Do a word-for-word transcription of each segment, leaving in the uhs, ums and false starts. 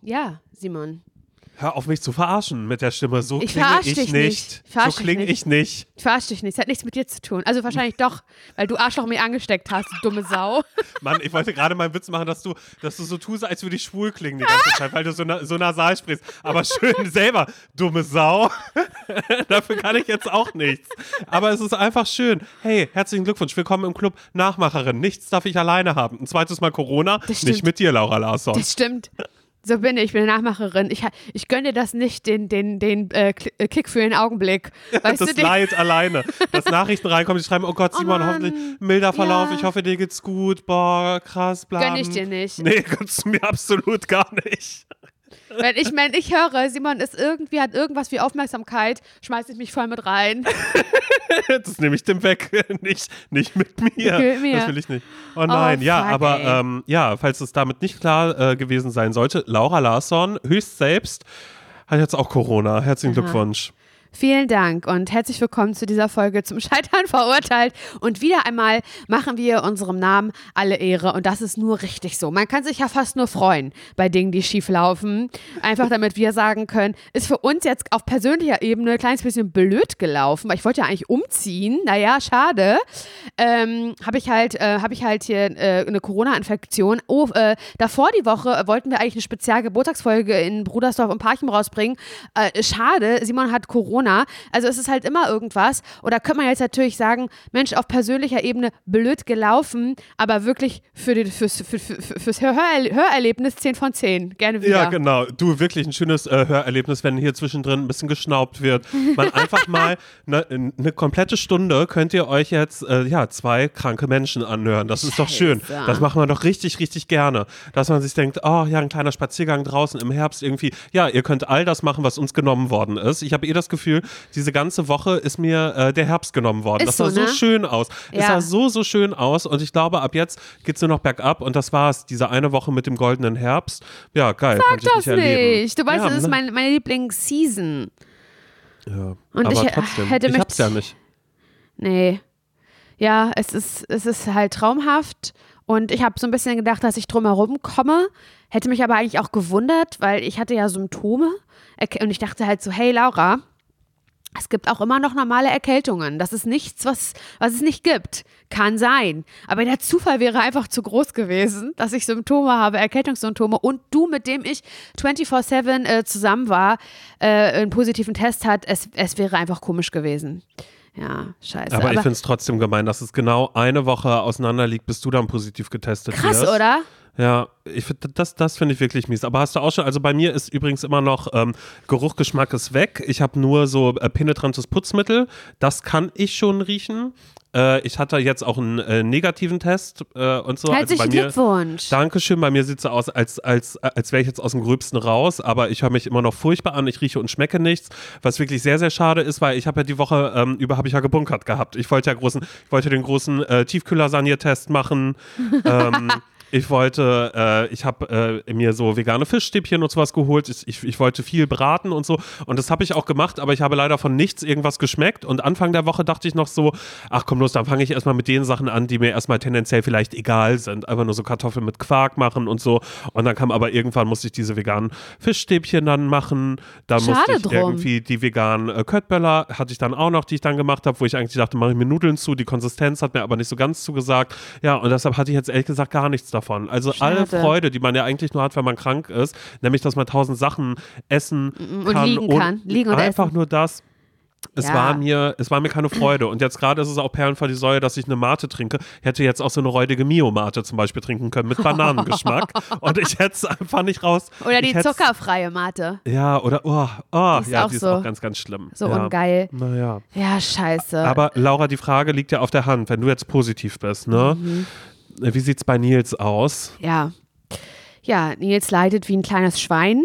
Ja, Simon. Hör auf, mich zu verarschen mit der Stimme. So ich klinge ich dich nicht. nicht. Ich so klinge ich nicht. Ich verarsche dich nicht. Es hat nichts mit dir zu tun. Also wahrscheinlich doch, weil du Arschloch mir angesteckt hast, du dumme Sau. Mann, ich wollte gerade mal einen Witz machen, dass du, dass du so tust, als würde ich schwul klingen die ganze Zeit, weil du so, na, so nasal sprichst. Aber schön selber, dumme Sau. Dafür kann ich jetzt auch nichts. Aber es ist einfach schön. Hey, herzlichen Glückwunsch. Willkommen im Club Nachmacherin. Nichts darf ich alleine haben. Ein zweites Mal Corona. Nicht mit dir, Laura Larsson. Das stimmt. So bin ich, ich bin eine Nachmacherin. Ich, ich gönne dir das nicht, den, den, den äh, Kick für den Augenblick. Weißt das du, Leid alleine. Dass Nachrichten reinkommen, die schreiben, oh Gott, Simon, oh hoffentlich milder Verlauf, ja. Ich hoffe, dir geht's gut, boah, krass, bla. Gönne ich dir nicht. Nee, gönnst du mir absolut gar nicht. Wenn ich, wenn ich höre, Simon ist irgendwie, hat irgendwas wie Aufmerksamkeit, schmeiße ich mich voll mit rein. Das nehme ich dem weg, nicht, nicht mit mir. Mit mir. Das will ich nicht. Oh nein, oh, ja, fuck, aber ähm, ja, falls es damit nicht klar äh, gewesen sein sollte, Laura Larsson, höchst selbst, hat jetzt auch Corona. Herzlichen Aha. Glückwunsch. Vielen Dank und herzlich willkommen zu dieser Folge zum Scheitern verurteilt. Und wieder einmal machen wir unserem Namen alle Ehre und das ist nur richtig so. Man kann sich ja fast nur freuen bei Dingen, die schief laufen. Einfach damit wir sagen können, ist für uns jetzt auf persönlicher Ebene ein kleines bisschen blöd gelaufen, weil ich wollte ja eigentlich umziehen. Naja, schade. Ähm, habe ich halt, äh, habe ich halt hier äh, eine Corona-Infektion. Oh, äh, davor die Woche wollten wir eigentlich eine Spezialgeburtstagsfolge in Brudersdorf und Parchim rausbringen. Äh, schade, Simon hat Corona. Also es ist halt immer irgendwas. Oder könnte man jetzt natürlich sagen, Mensch, auf persönlicher Ebene blöd gelaufen, aber wirklich für die, fürs, für, für, fürs Hörerle- Hörerlebnis zehn von zehn. Gerne wieder. Ja, genau. Du, wirklich ein schönes äh, Hörerlebnis, wenn hier zwischendrin ein bisschen geschnaubt wird. Man einfach mal eine ne komplette Stunde könnt ihr euch jetzt äh, ja, zwei kranke Menschen anhören. Das ist doch schön. Das macht man doch richtig, richtig gerne. Dass man sich denkt, oh ja, ein kleiner Spaziergang draußen im Herbst irgendwie. Ja, ihr könnt all das machen, was uns genommen worden ist. Ich habe eh das Gefühl, diese ganze Woche ist mir äh, der Herbst genommen worden. Ist das sah so, ne? so schön aus. Ja. Es sah so, so schön aus und ich glaube, ab jetzt geht es nur noch bergab und das war's. Diese eine Woche mit dem goldenen Herbst. Ja, geil. Sag das nicht. Erleben. Du weißt, ja, das ist ne? mein, meine Lieblingsseason. Ja, und aber ich trotzdem, hätte ich mich, hab's ja nicht. Nee. Ja, es ist, es ist halt traumhaft und ich habe so ein bisschen gedacht, dass ich drumherum komme, hätte mich aber eigentlich auch gewundert, weil ich hatte ja Symptome und ich dachte halt so, hey Laura, es gibt auch immer noch normale Erkältungen. Das ist nichts, was, was es nicht gibt. Kann sein. Aber der Zufall wäre einfach zu groß gewesen, dass ich Symptome habe, Erkältungssymptome und du, mit dem ich vierundzwanzig sieben äh, zusammen war, äh, einen positiven Test hat. Es, es wäre einfach komisch gewesen. Ja, scheiße. Aber, Aber ich finde es trotzdem gemein, dass es genau eine Woche auseinander liegt, bis du dann positiv getestet krass, wirst. Oder? Ja, ich find, das, das finde ich wirklich mies. Aber hast du auch schon, also bei mir ist übrigens immer noch ähm, Geruch, Geschmack ist weg. Ich habe nur so äh, penetrantes Putzmittel. Das kann ich schon riechen. Äh, ich hatte jetzt auch einen äh, negativen Test äh, und so. Herzlichen also bei mir, Glückwunsch. Dankeschön. Bei mir sieht es so aus, als, als, als wäre ich jetzt aus dem Gröbsten raus. Aber ich höre mich immer noch furchtbar an. Ich rieche und schmecke nichts. Was wirklich sehr, sehr schade ist, weil ich habe ja die Woche ähm, über habe ich ja gebunkert gehabt. Ich wollte ja großen, ich wollte den großen äh, Tiefkühler-Saniertest machen. ähm, Ich wollte, äh, ich habe äh, mir so vegane Fischstäbchen und sowas geholt. Ich, ich, ich wollte viel braten und so. Und das habe ich auch gemacht, aber ich habe leider von nichts irgendwas geschmeckt. Und Anfang der Woche dachte ich noch so, ach komm los, dann fange ich erstmal mit den Sachen an, die mir erstmal tendenziell vielleicht egal sind. Einfach nur so Kartoffeln mit Quark machen und so. Und dann kam aber irgendwann, musste ich diese veganen Fischstäbchen dann machen. Dann Schade musste ich drum. irgendwie die veganen äh, Köttböller, hatte ich dann auch noch, die ich dann gemacht habe, wo ich eigentlich dachte, mache ich mir Nudeln zu. Die Konsistenz hat mir aber nicht so ganz zugesagt. Ja, und deshalb hatte ich jetzt ehrlich gesagt gar nichts davon. Also Schade. alle Freude, die man ja eigentlich nur hat, wenn man krank ist, nämlich, dass man tausend Sachen essen und kann liegen und kann. Liegen und einfach essen. nur das. Es, Ja. war mir, es war mir keine Freude. Und jetzt gerade ist es auch Perlen vor die Säue, dass ich eine Mate trinke. Ich hätte jetzt auch so eine räudige Mio-Mate zum Beispiel trinken können mit Bananengeschmack. Und ich hätte es einfach nicht raus. Oder die ich zuckerfreie Mate. Ja, oder, oh, oh Die ist ja, auch die ist so- auch ganz, ganz schlimm. So ja. ungeil. Naja. Ja, scheiße. Aber Laura, die Frage liegt ja auf der Hand, wenn du jetzt positiv bist, ne? Mhm. Wie sieht's bei Nils aus? Ja. Ja, Nils leidet wie ein kleines Schwein.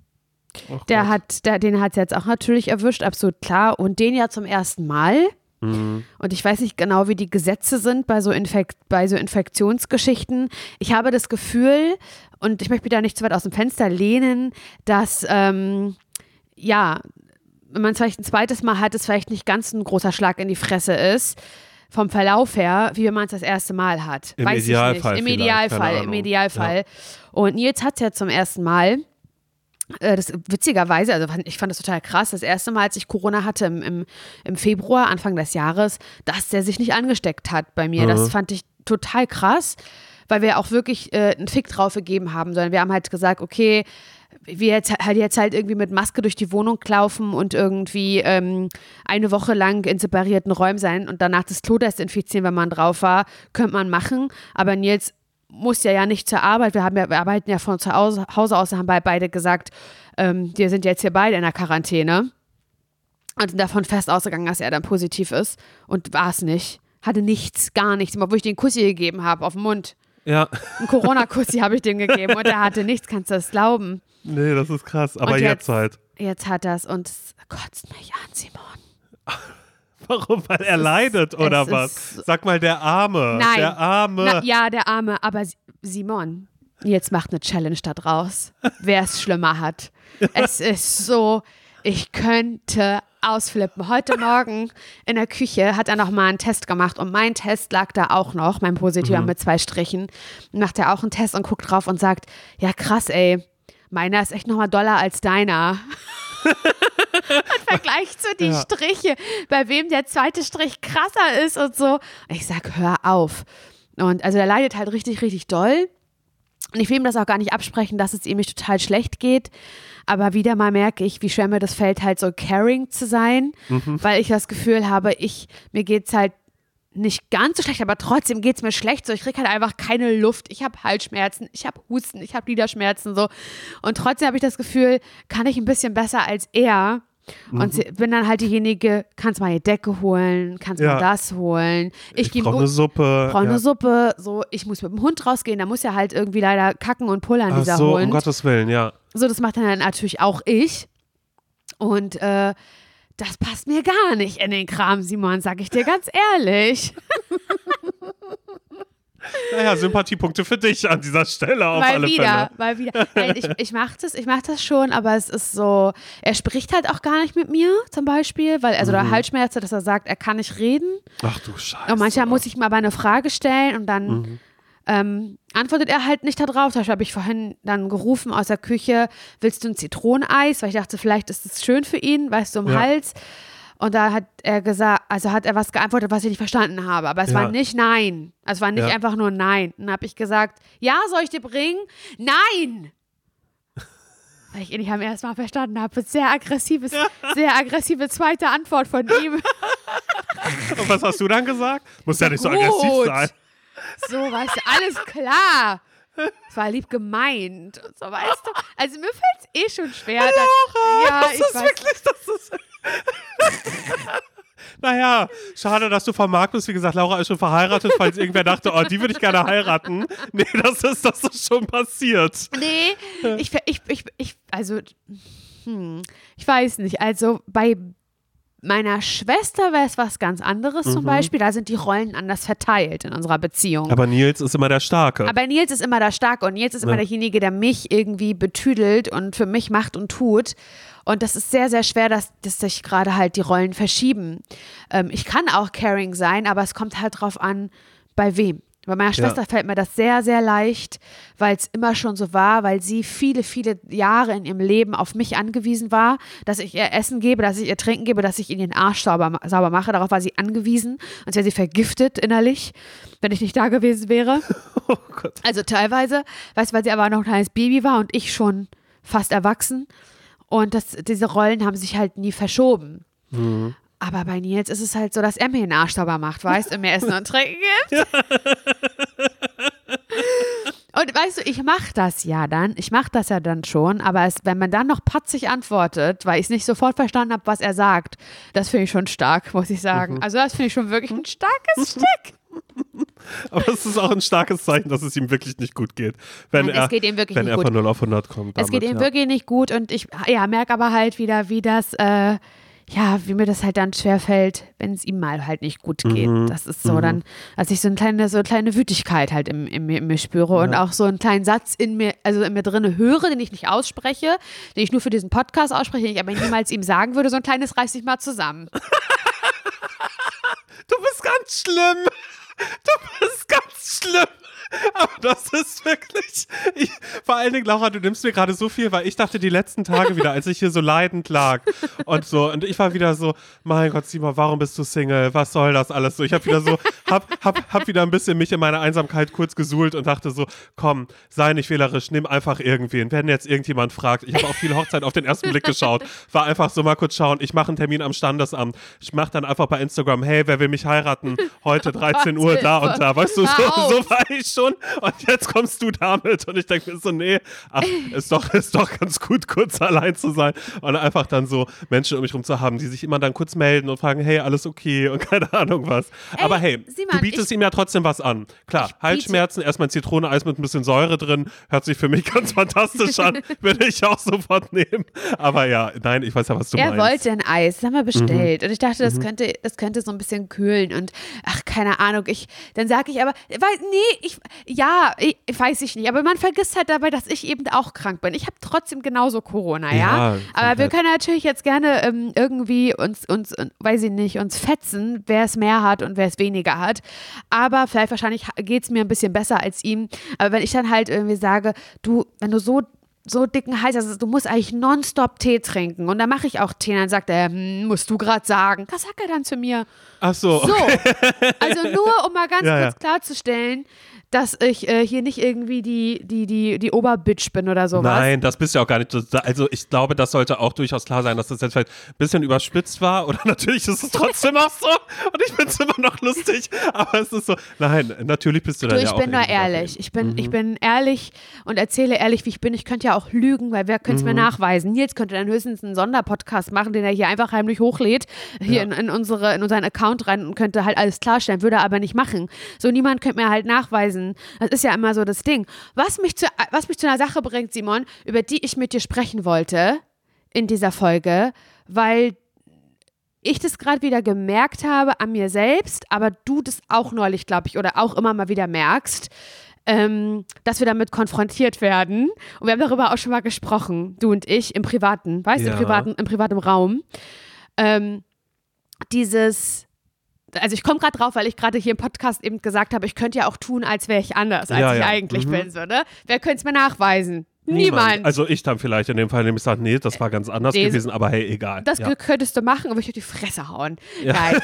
Ach Der Gott. hat, der, den hat es jetzt auch natürlich erwischt, absolut klar. Und den ja zum ersten Mal. Mhm. Und ich weiß nicht genau, wie die Gesetze sind bei so, Infekt, bei so Infektionsgeschichten. Ich habe das Gefühl, und ich möchte mich da nicht zu weit aus dem Fenster lehnen, dass, ähm, ja, wenn man es vielleicht ein zweites Mal hat, es vielleicht nicht ganz ein großer Schlag in die Fresse ist, vom Verlauf her, wie wenn man es das erste Mal hat. Im Weiß Idealfall ich nicht. Im vielleicht, Idealfall, keine im Ahnung. Idealfall. Und Nils hat es ja zum ersten Mal. äh, das witzigerweise, also ich fand das total krass, das erste Mal, als ich Corona hatte im, im, im Februar, Anfang des Jahres, dass der sich nicht angesteckt hat bei mir. Mhm. Das fand ich total krass, weil wir auch wirklich äh, einen Fick drauf gegeben haben, sondern wir haben halt gesagt, okay, wir jetzt halt jetzt halt irgendwie mit Maske durch die Wohnung laufen und irgendwie ähm, eine Woche lang in separierten Räumen sein und danach das Klo desinfizieren, wenn man drauf war, könnte man machen. Aber Nils muss ja ja nicht zur Arbeit. Wir, haben ja, wir arbeiten ja von zu Hause, Hause aus, haben beide gesagt, ähm, wir sind jetzt hier beide in der Quarantäne und sind davon fest ausgegangen, dass er dann positiv ist und war es nicht. Hatte nichts, gar nichts, obwohl ich den Kussi gegeben habe auf den Mund. Ja. Einen Corona-Kussi habe ich dem gegeben und er hatte nichts, kannst du das glauben? Nee, das ist krass, aber jetzt, jetzt halt. Jetzt hat er es und es kotzt mich an, Simon. Warum? Weil er ist, leidet oder was? Sag mal, der Arme. Nein. Der Arme. Na, ja, der Arme, aber Simon, jetzt macht eine Challenge da draus, wer es schlimmer hat. Es ist so, ich könnte ausflippen. Heute Morgen in der Küche hat er noch mal einen Test gemacht und mein Test lag da auch noch, mein Positiver mhm. mit zwei Strichen. Macht er auch einen Test und guckt drauf und sagt, ja krass ey, meiner ist echt noch mal doller als deiner. Und vergleicht so die ja. Striche, bei wem der zweite Strich krasser ist und so. Und ich sag, hör auf. Und also der leidet halt richtig, richtig doll. Und ich will ihm das auch gar nicht absprechen, dass es ihm nicht total schlecht geht. Aber wieder mal merke ich, wie schwer mir das fällt, halt so caring zu sein, mhm. weil ich das Gefühl habe, ich, mir geht's halt nicht ganz so schlecht, aber trotzdem geht's mir schlecht. So, ich kriege halt einfach keine Luft. Ich habe Halsschmerzen, ich habe Husten, ich habe Gliederschmerzen so. Und trotzdem habe ich das Gefühl, kann ich ein bisschen besser als er. Mhm. Und bin dann halt diejenige, kannst mal die Decke holen, kannst ja. mal das holen. Ich, ich brauche eine Suppe. Brauche ja. eine Suppe. So, ich muss mit dem Hund rausgehen, da muss ja halt irgendwie leider kacken und pullern, Ach dieser so, Hund. um Gottes Willen, ja. So, das macht dann natürlich auch ich. Und äh, das passt mir gar nicht in den Kram, Simon, sag ich dir ganz ehrlich. Naja, Sympathiepunkte für dich an dieser Stelle auf mal alle wieder, Fälle. Mal wieder, Nein, ich, ich mach das, ich mach das schon, aber es ist so, er spricht halt auch gar nicht mit mir zum Beispiel, weil, also mhm. der Halsschmerze, dass er sagt, er kann nicht reden. Ach du Scheiße. Und manchmal muss ich ihm aber eine Frage stellen und dann mhm. ähm, antwortet er halt nicht darauf. Zum Beispiel habe ich vorhin dann gerufen aus der Küche, willst du ein Zitroneneis? Weil ich dachte, vielleicht ist es schön für ihn, weißt du, im ja. Hals. Und da hat er gesagt, also hat er was geantwortet, was ich nicht verstanden habe. Aber es ja. war nicht nein. Es war nicht ja. einfach nur nein. Und dann habe ich gesagt, ja, soll ich dir bringen? Nein! Weil ich ihn nicht am ersten Mal verstanden habe. Sehr aggressives, sehr aggressive zweite Antwort von ihm. Und was hast du dann gesagt? Muss ja nicht so Gut. aggressiv sein. So, weißt du, alles klar. Es war lieb gemeint und so, weißt du. Also mir fällt es eh schon schwer. Laura, dass, ja, das ich ist weiß, wirklich, das ist... Naja, schade, dass du vermarkt bist. Wie gesagt, Laura ist schon verheiratet, falls irgendwer dachte, oh, die würde ich gerne heiraten. Nee, das ist, das ist schon passiert. Nee, ich, ich, ich, ich also, hm, ich weiß nicht. Also bei meiner Schwester wäre es was ganz anderes mhm. zum Beispiel. Da sind die Rollen anders verteilt in unserer Beziehung. Aber Nils ist immer der Starke. Aber Nils ist immer der Starke und Nils ist immer ja. derjenige, der mich irgendwie betüdelt und für mich macht und tut. Und das ist sehr, sehr schwer, dass, dass sich gerade halt die Rollen verschieben. Ähm, ich kann auch caring sein, aber es kommt halt drauf an, bei wem. Bei meiner Schwester ja. fällt mir das sehr, sehr leicht, weil es immer schon so war, weil sie viele, viele Jahre in ihrem Leben auf mich angewiesen war, dass ich ihr Essen gebe, dass ich ihr Trinken gebe, dass ich ihr den Arsch sauber, sauber mache. Darauf war sie angewiesen, als wäre sie vergiftet innerlich, wenn ich nicht da gewesen wäre. Oh Gott. Also teilweise, weißt du, weil sie aber noch ein kleines Baby war und ich schon fast erwachsen. Und das, diese Rollen haben sich halt nie verschoben. Mhm. Aber bei Nils ist es halt so, dass er mir den Arsch sauber macht, weißt du, und mir Essen und Trinken gibt. Und weißt du, ich mache das ja dann, ich mache das ja dann schon, aber es, wenn man dann noch patzig antwortet, weil ich es nicht sofort verstanden habe, was er sagt, das finde ich schon stark, muss ich sagen. Mhm. Also das finde ich schon wirklich ein starkes Stück. Aber es ist auch ein starkes Zeichen, dass es ihm wirklich nicht gut geht. Wenn Nein, er, es geht ihm wirklich wenn nicht er gut. von null auf hundert kommt. Damit, es geht ihm ja. wirklich nicht gut und ich ja, merke aber halt wieder, wie das, äh, ja, wie mir das halt dann schwerfällt, wenn es ihm mal halt nicht gut geht. Mhm. Das ist so mhm. dann, als ich so eine kleine, so eine kleine Wütigkeit halt in, in, in mir spüre ja. und auch so einen kleinen Satz in mir, also in mir drinne höre, den ich nicht ausspreche, den ich nur für diesen Podcast ausspreche, den ich aber niemals ihm sagen würde, so ein kleines reiß dich mal zusammen. Du bist ganz schlimm. Du bist ganz schlimm. Aber das ist wirklich, ich, vor allen Dingen, Laura, du nimmst mir gerade so viel, weil ich dachte die letzten Tage wieder, als ich hier so leidend lag und so, und ich war wieder so, mein Gott, Simon, warum bist du Single? Was soll das alles so? Ich habe wieder so, hab, hab, hab wieder ein bisschen mich in meiner Einsamkeit kurz gesuhlt und dachte so, komm, sei nicht wählerisch, nimm einfach irgendwen, wenn jetzt irgendjemand fragt. Ich habe auch viel Hochzeit auf den ersten Blick geschaut, war einfach so mal kurz schauen, ich mache einen Termin am Standesamt, ich mache dann einfach bei Instagram, hey, wer will mich heiraten? Heute dreizehn Uhr, da und da, weißt du, so, so war ich schon. Und jetzt kommst du damit und ich denke mir so, nee, ach, ist doch, ist doch ganz gut, kurz allein zu sein und einfach dann so Menschen um mich rum zu haben, die sich immer dann kurz melden und fragen, hey, alles okay und keine Ahnung was. Ey, aber hey, Simon, du bietest ich, ihm ja trotzdem was an. Klar, Halsschmerzen, erstmal ein Zitroneneis mit ein bisschen Säure drin, hört sich für mich ganz fantastisch an, würde ich auch sofort nehmen. Aber ja, nein, ich weiß ja, was du er meinst. Er wollte ein Eis, das haben wir bestellt mhm. und ich dachte, das, mhm. könnte, das könnte so ein bisschen kühlen und ach, keine Ahnung, ich, dann sage ich aber, weil, nee, ich, ja, ich, weiß ich nicht, aber man vergisst halt dabei, dass ich eben auch krank bin. Ich habe trotzdem genauso Corona, ja, ja aber wir können natürlich jetzt gerne ähm, irgendwie uns, uns, weiß ich nicht, uns fetzen, wer es mehr hat und wer es weniger hat, aber vielleicht wahrscheinlich geht es mir ein bisschen besser als ihm, aber wenn ich dann halt irgendwie sage, du, wenn du so so dicken Hals, also du musst eigentlich nonstop Tee trinken. Und dann mache ich auch Tee. Und dann sagt er, hm, musst du gerade sagen. Das sagt er dann zu mir. Ach so. So, also nur, um mal ganz ja, kurz ja. klarzustellen, dass ich äh, hier nicht irgendwie die, die, die, die Oberbitch bin oder sowas. Nein, das bist du auch gar nicht. Also ich glaube, das sollte auch durchaus klar sein, dass das jetzt vielleicht ein bisschen überspitzt war. Oder natürlich ist es trotzdem auch so. Und ich finde es immer noch lustig. Aber es ist so, nein, natürlich bist du da ja auch. Ich bin nur ehrlich. Ich bin, mhm. ich bin ehrlich und erzähle ehrlich, wie ich bin. Ich könnte ja auch lügen, weil wer könnte es mhm. mir nachweisen? Nils könnte dann höchstens einen Sonderpodcast machen, den er hier einfach heimlich hochlädt, hier ja. in, in, unsere, in unseren Account rein und könnte halt alles klarstellen, würde er aber nicht machen. So, niemand könnte mir halt nachweisen. Das ist ja immer so das Ding. Was mich zu, was mich zu einer Sache bringt, Simon, über die ich mit dir sprechen wollte in dieser Folge, weil ich das gerade wieder gemerkt habe an mir selbst, aber du das auch neulich, glaube ich, oder auch immer mal wieder merkst, ähm, dass wir damit konfrontiert werden. Und wir haben darüber auch schon mal gesprochen, du und ich, im Privaten, weißt du, ja. im privaten, im privaten Raum. Ähm, dieses Also ich komme gerade drauf, weil ich gerade hier im Podcast eben gesagt habe, ich könnte ja auch tun, als wäre ich anders, als ja, ich ja. eigentlich mhm. bin. So, ne? Wer könnte es mir nachweisen? Niemand. Niemand. Also ich dann vielleicht in dem Fall, indem ich sage, nee, das war ganz anders nee, gewesen, aber hey, egal. Das ja. könntest du machen, aber ich auf die Fresse hauen. Ja. Nein.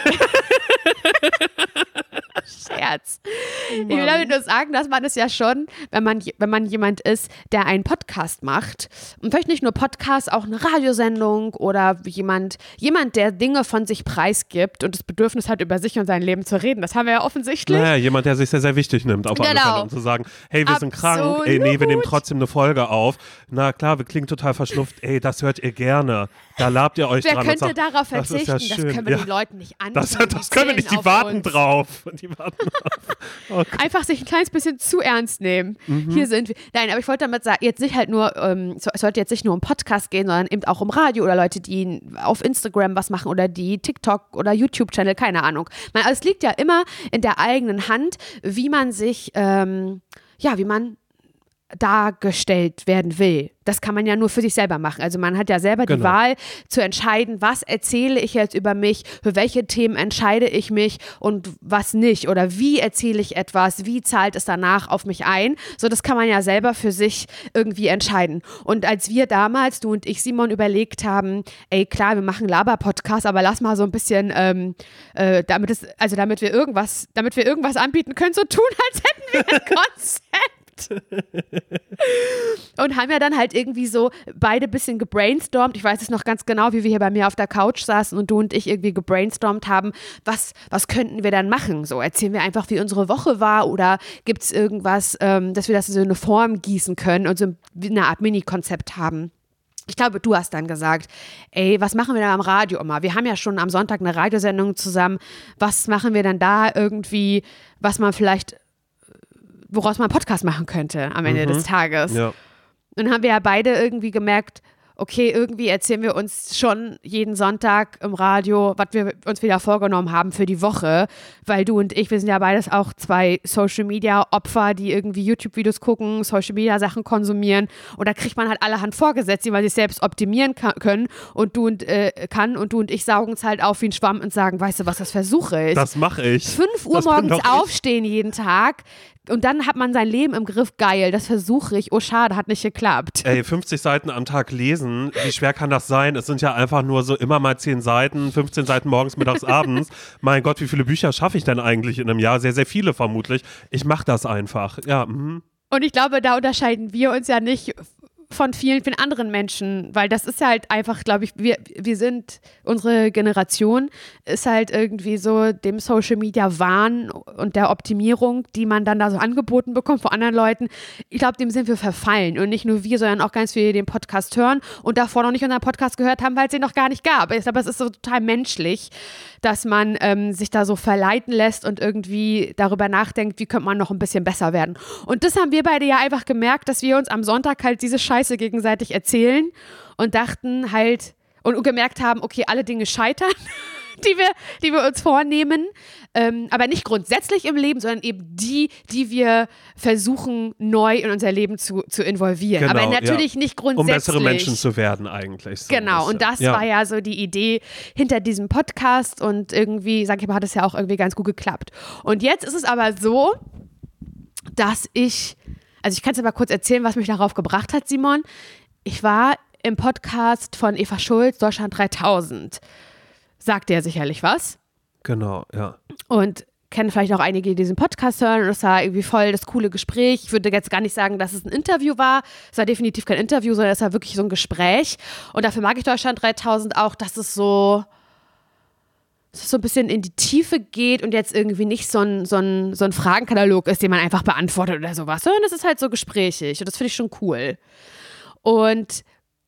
Scherz. Mann. Ich will damit nur sagen, dass man es ja schon, wenn man, wenn man jemand ist, der einen Podcast macht und vielleicht nicht nur Podcast, auch eine Radiosendung oder jemand, jemand, der Dinge von sich preisgibt und das Bedürfnis hat, über sich und sein Leben zu reden. Das haben wir ja offensichtlich. Naja, jemand, der sich sehr, sehr wichtig nimmt, auf genau. alle Fälle, um zu sagen, hey, wir Absolut. sind krank, ey, nee, wir nehmen trotzdem eine Folge auf. Na klar, wir klingen total verschnupft, ey, das hört ihr gerne. Da labt ihr euch Wer dran. Wer könnte sagt, darauf verzichten? Das, ja das können wir ja. den Leuten nicht antun. Das, das können wir nicht, die warten uns. drauf. Die warten drauf. Oh, einfach sich ein kleines bisschen zu ernst nehmen. Mhm. Hier sind wir. Nein, aber ich wollte damit sagen, jetzt nicht halt nur, ähm, es sollte jetzt nicht nur um Podcast gehen, sondern eben auch um Radio oder Leute, die auf Instagram was machen oder die TikTok oder YouTube-Channel, keine Ahnung. Man, also es liegt ja immer in der eigenen Hand, wie man sich, ähm, ja, wie man dargestellt werden will. Das kann man ja nur für sich selber machen. Also man hat ja selber genau. die Wahl zu entscheiden, was erzähle ich jetzt über mich, für welche Themen entscheide ich mich und was nicht oder wie erzähle ich etwas, wie zahlt es danach auf mich ein. So, das kann man ja selber für sich irgendwie entscheiden. Und als wir damals, du und ich, Simon, überlegt haben, ey klar, wir machen Laber-Podcast, aber lass mal so ein bisschen, ähm, äh, damit es, also damit wir irgendwas, damit wir irgendwas anbieten können, so tun, als hätten wir ein Konzept. Und haben ja dann halt irgendwie so beide ein bisschen gebrainstormt. Ich weiß es noch ganz genau, wie wir hier bei mir auf der Couch saßen und du und ich irgendwie gebrainstormt haben, was, was könnten wir dann machen? So, erzählen wir einfach, wie unsere Woche war oder gibt es irgendwas, ähm, dass wir das in so eine Form gießen können und so eine Art Mini-Konzept haben? Ich glaube, du hast dann gesagt, ey, was machen wir denn am Radio immer? Wir haben ja schon am Sonntag eine Radiosendung zusammen. Was machen wir dann da irgendwie, was man vielleicht woraus man einen Podcast machen könnte am Ende mhm. des Tages. Ja. Und dann haben wir ja beide irgendwie gemerkt, okay, irgendwie erzählen wir uns schon jeden Sonntag im Radio, was wir uns wieder vorgenommen haben für die Woche, weil du und ich, wir sind ja beides auch zwei Social-Media-Opfer, die irgendwie YouTube-Videos gucken, Social-Media-Sachen konsumieren und da kriegt man halt allerhand vorgesetzt, die man sich selbst optimieren kann, können und du und äh, kann und du und ich saugen es halt auf wie ein Schwamm und sagen, weißt du, was das Versuche ist? Das mache ich. fünf Uhr das morgens aufstehen jeden Tag, Und dann hat man sein Leben im Griff, geil, das versuche ich, oh schade, hat nicht geklappt. Ey, fünfzig Seiten am Tag lesen, wie schwer kann das sein? Es sind ja einfach nur so immer mal zehn Seiten, fünfzehn Seiten morgens, mittags, abends. Mein Gott, wie viele Bücher schaffe ich denn eigentlich in einem Jahr? Sehr, sehr viele vermutlich. Ich mache das einfach, ja. Mhm. Und ich glaube, da unterscheiden wir uns ja nicht von vielen, vielen anderen Menschen, weil das ist halt einfach, glaube ich, wir, wir sind, unsere Generation ist halt irgendwie so dem Social Media Wahn und der Optimierung, die man dann da so angeboten bekommt von anderen Leuten, ich glaube, dem sind wir verfallen und nicht nur wir, sondern auch ganz viele, die den Podcast hören und davor noch nicht unseren Podcast gehört haben, weil es den noch gar nicht gab. Aber es ist so total menschlich, dass man ähm, sich da so verleiten lässt und irgendwie darüber nachdenkt, wie könnte man noch ein bisschen besser werden. Und das haben wir beide ja einfach gemerkt, dass wir uns am Sonntag halt diese Scheiße gegenseitig erzählen und dachten halt und, und gemerkt haben, okay, alle Dinge scheitern, die wir, die wir uns vornehmen, ähm, aber nicht grundsätzlich im Leben, sondern eben die, die wir versuchen, neu in unser Leben zu, zu involvieren. Genau, aber natürlich ja. nicht grundsätzlich. Um bessere Menschen zu werden eigentlich. So genau, und das ja. war ja so die Idee hinter diesem Podcast und irgendwie, sag ich mal, hat es ja auch irgendwie ganz gut geklappt. Und jetzt ist es aber so, dass ich, also ich kann es aber kurz erzählen, was mich darauf gebracht hat, Simon. Ich war im Podcast von Eva Schulz, Deutschland dreitausend. Sagt dir sicherlich was. Genau, ja. Und kennen vielleicht auch einige, die diesen Podcast hören. Und das war irgendwie voll das coole Gespräch. Ich würde jetzt gar nicht sagen, dass es ein Interview war. Es war definitiv kein Interview, sondern es war wirklich so ein Gespräch. Und dafür mag ich Deutschland dreitausend auch, dass es so, dass es so ein bisschen in die Tiefe geht und jetzt irgendwie nicht so ein, so ein, so ein Fragenkatalog ist, den man einfach beantwortet oder sowas, sondern es ist halt so gesprächig. Und das finde ich schon cool. Und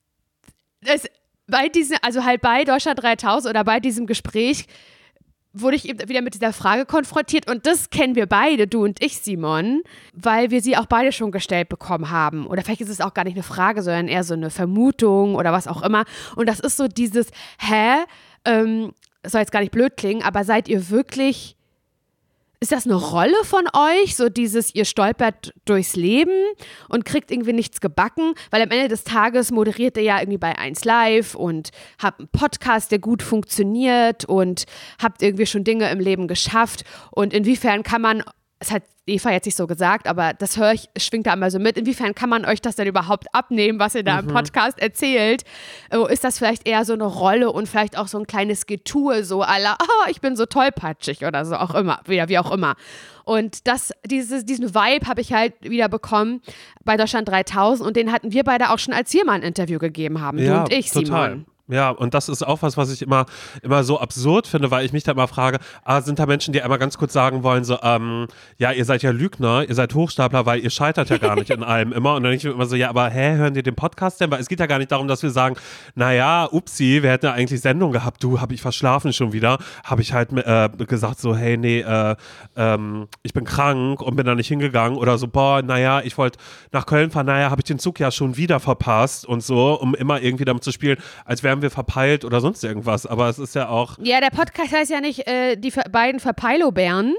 es, bei diesem, also halt bei Deutschland dreitausend oder bei diesem Gespräch wurde ich eben wieder mit dieser Frage konfrontiert und das kennen wir beide, du und ich, Simon, weil wir sie auch beide schon gestellt bekommen haben. Oder vielleicht ist es auch gar nicht eine Frage, sondern eher so eine Vermutung oder was auch immer. Und das ist so dieses, hä, ähm, soll jetzt gar nicht blöd klingen, aber seid ihr wirklich, ist das eine Rolle von euch, so dieses, ihr stolpert durchs Leben und kriegt irgendwie nichts gebacken, weil am Ende des Tages moderiert ihr ja irgendwie bei eins Live und habt einen Podcast, der gut funktioniert und habt irgendwie schon Dinge im Leben geschafft und inwiefern kann man, es hat Eva jetzt nicht so gesagt, aber das höre ich, schwingt da einmal so mit. Inwiefern kann man euch das denn überhaupt abnehmen, was ihr da mhm. im Podcast erzählt? Ist das vielleicht eher so eine Rolle und vielleicht auch so ein kleines Getue, so à la, oh, ich bin so tollpatschig oder so auch immer, wieder wie auch immer. Und das, dieses, diesen Vibe habe ich halt wieder bekommen bei Deutschland dreitausend und den hatten wir beide auch schon, als wir mal ein Interview gegeben haben, ja, du und ich, total. Simon. Ja, und das ist auch was, was ich immer, immer so absurd finde, weil ich mich da immer frage, ah, sind da Menschen, die einmal ganz kurz sagen wollen, so, ähm, ja, ihr seid ja Lügner, ihr seid Hochstapler, weil ihr scheitert ja gar nicht in allem immer. Und dann denke ich mir immer so, ja, aber hä, hören die den Podcast denn? Weil es geht ja gar nicht darum, dass wir sagen, naja, upsi, wir hätten ja eigentlich Sendung gehabt, du, habe ich verschlafen schon wieder. Habe ich halt äh, gesagt so, hey, nee, äh, ähm, ich bin krank und bin da nicht hingegangen oder so, boah, naja, ich wollte nach Köln fahren, naja, habe ich den Zug ja schon wieder verpasst und so, um immer irgendwie damit zu spielen, als wären wir verpeilt oder sonst irgendwas, aber es ist ja auch... Ja, der Podcast heißt ja nicht äh, die ver- beiden Verpeilobären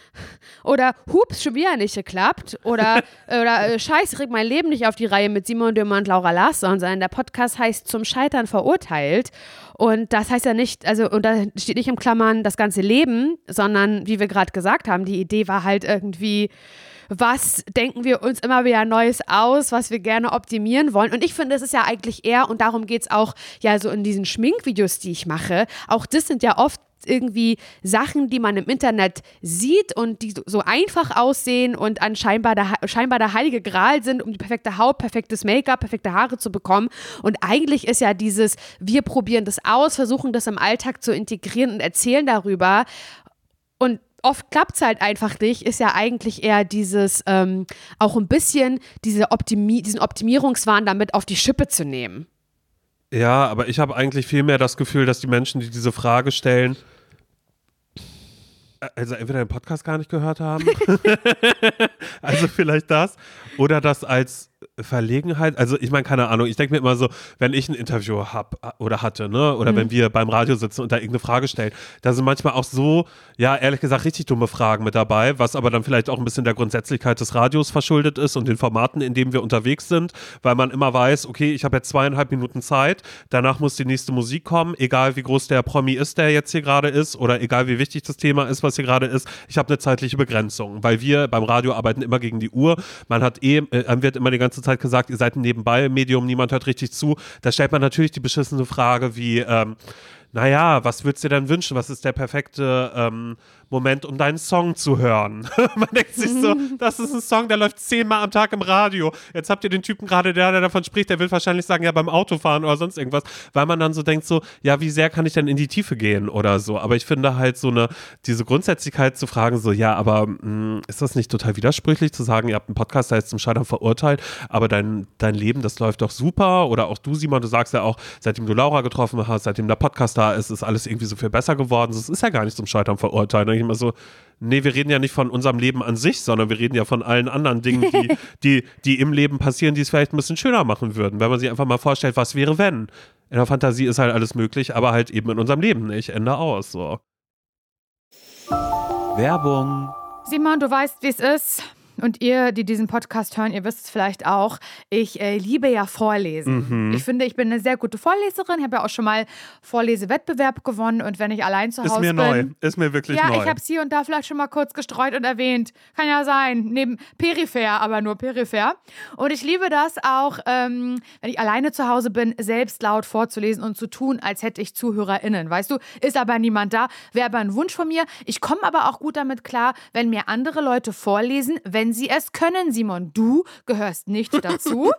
oder Hups, schon wieder nicht geklappt oder, oder äh, Scheiße, ich krieg mein Leben nicht auf die Reihe mit Simon Dömer und Laura Larsson, sondern der Podcast heißt Zum Scheitern verurteilt und das heißt ja nicht, also und da steht nicht im Klammern das ganze Leben, sondern wie wir gerade gesagt haben, die Idee war halt irgendwie, was denken wir uns immer wieder Neues aus, was wir gerne optimieren wollen. Und ich finde, es ist ja eigentlich eher, und darum geht es auch ja so in diesen Schminkvideos, die ich mache, auch das sind ja oft irgendwie Sachen, die man im Internet sieht und die so einfach aussehen und anscheinbar der, scheinbar der heilige Gral sind, um die perfekte Haut, perfektes Make-up, perfekte Haare zu bekommen. Und eigentlich ist ja dieses, wir probieren das aus, versuchen das im Alltag zu integrieren und erzählen darüber. Und oft klappt es halt einfach nicht, ist ja eigentlich eher dieses, ähm, auch ein bisschen diese Optimi- diesen Optimierungswahn damit auf die Schippe zu nehmen. Ja, aber ich habe eigentlich viel mehr das Gefühl, dass die Menschen, die diese Frage stellen, also entweder den Podcast gar nicht gehört haben, also vielleicht das, oder das als Verlegenheit, also ich meine, keine Ahnung, ich denke mir immer so, wenn ich ein Interview habe oder hatte, ne, oder mhm. wenn wir beim Radio sitzen und da irgendeine Frage stellen, da sind manchmal auch so, ja, ehrlich gesagt, richtig dumme Fragen mit dabei, was aber dann vielleicht auch ein bisschen der Grundsätzlichkeit des Radios verschuldet ist und den Formaten, in denen wir unterwegs sind, weil man immer weiß, okay, ich habe jetzt zweieinhalb Minuten Zeit, danach muss die nächste Musik kommen, egal wie groß der Promi ist, der jetzt hier gerade ist, oder egal wie wichtig das Thema ist, was hier gerade ist, ich habe eine zeitliche Begrenzung, weil wir beim Radio arbeiten immer gegen die Uhr, man hat eh, äh, wird immer die ganze Zeit gesagt, ihr seid ein Nebenbei-Medium, niemand hört richtig zu. Da stellt man natürlich die beschissene Frage wie, ähm, naja, was würdest du dir denn wünschen? Was ist der perfekte ähm, Moment, um deinen Song zu hören? Man denkt sich so, das ist ein Song, der läuft zehnmal am Tag im Radio. Jetzt habt ihr den Typen gerade, der, der davon spricht, der will wahrscheinlich sagen, ja, beim Autofahren oder sonst irgendwas, weil man dann so denkt so, ja, wie sehr kann ich denn in die Tiefe gehen oder so? Aber ich finde halt so eine, diese Grundsätzlichkeit zu fragen, so, ja, aber mh, ist das nicht total widersprüchlich zu sagen, ihr habt einen Podcast, der ist zum Scheitern verurteilt, aber dein, dein Leben, das läuft doch super? Oder auch du, Simon, du sagst ja auch, seitdem du Laura getroffen hast, seitdem der Podcast da ist, ist alles irgendwie so viel besser geworden. Es ist ja gar nicht zum Scheitern verurteilt. Da denke ich immer so, nee, wir reden ja nicht von unserem Leben an sich, sondern wir reden ja von allen anderen Dingen, die, die, die im Leben passieren, die es vielleicht ein bisschen schöner machen würden. Wenn man sich einfach mal vorstellt, was wäre, wenn? In der Fantasie ist halt alles möglich, aber halt eben in unserem Leben nicht. Ende aus. So. Werbung. Simon, du weißt, wie es ist. Und ihr, die diesen Podcast hören, ihr wisst es vielleicht auch, ich äh, liebe ja Vorlesen. Mhm. Ich finde, ich bin eine sehr gute Vorleserin. Ich habe ja auch schon mal Vorlesewettbewerb gewonnen. Und wenn ich allein zu Hause bin... Ist mir neu. Ist mir wirklich ja, neu. Ja, ich habe es hier und da vielleicht schon mal kurz gestreut und erwähnt. Kann ja sein. Neben peripher, aber nur peripher. Und ich liebe das auch, ähm, wenn ich alleine zu Hause bin, selbst laut vorzulesen und zu tun, als hätte ich ZuhörerInnen. Weißt du, ist aber niemand da. Wäre aber ein Wunsch von mir. Ich komme aber auch gut damit klar, wenn mir andere Leute vorlesen, wenn sie es können, Simon. Du gehörst nicht dazu.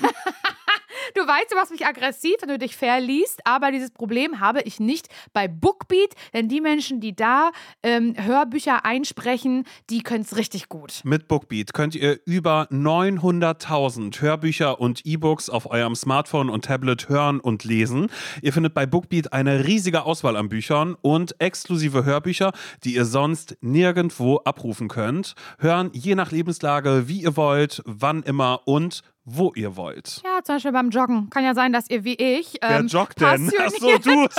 Du weißt, du machst mich aggressiv, wenn du dich verliest, aber dieses Problem habe ich nicht bei Bookbeat, denn die Menschen, die da ähm, Hörbücher einsprechen, die können es richtig gut. Mit Bookbeat könnt ihr über neunhunderttausend Hörbücher und E-Books auf eurem Smartphone und Tablet hören und lesen. Ihr findet bei Bookbeat eine riesige Auswahl an Büchern und exklusive Hörbücher, die ihr sonst nirgendwo abrufen könnt. Hören je nach Lebenslage, wie ihr wollt, wann immer und wo ihr wollt. Ja, zum Beispiel beim Joggen. Kann ja sein, dass ihr wie ich ähm, Wer joggt denn? Achso, du. Joggt.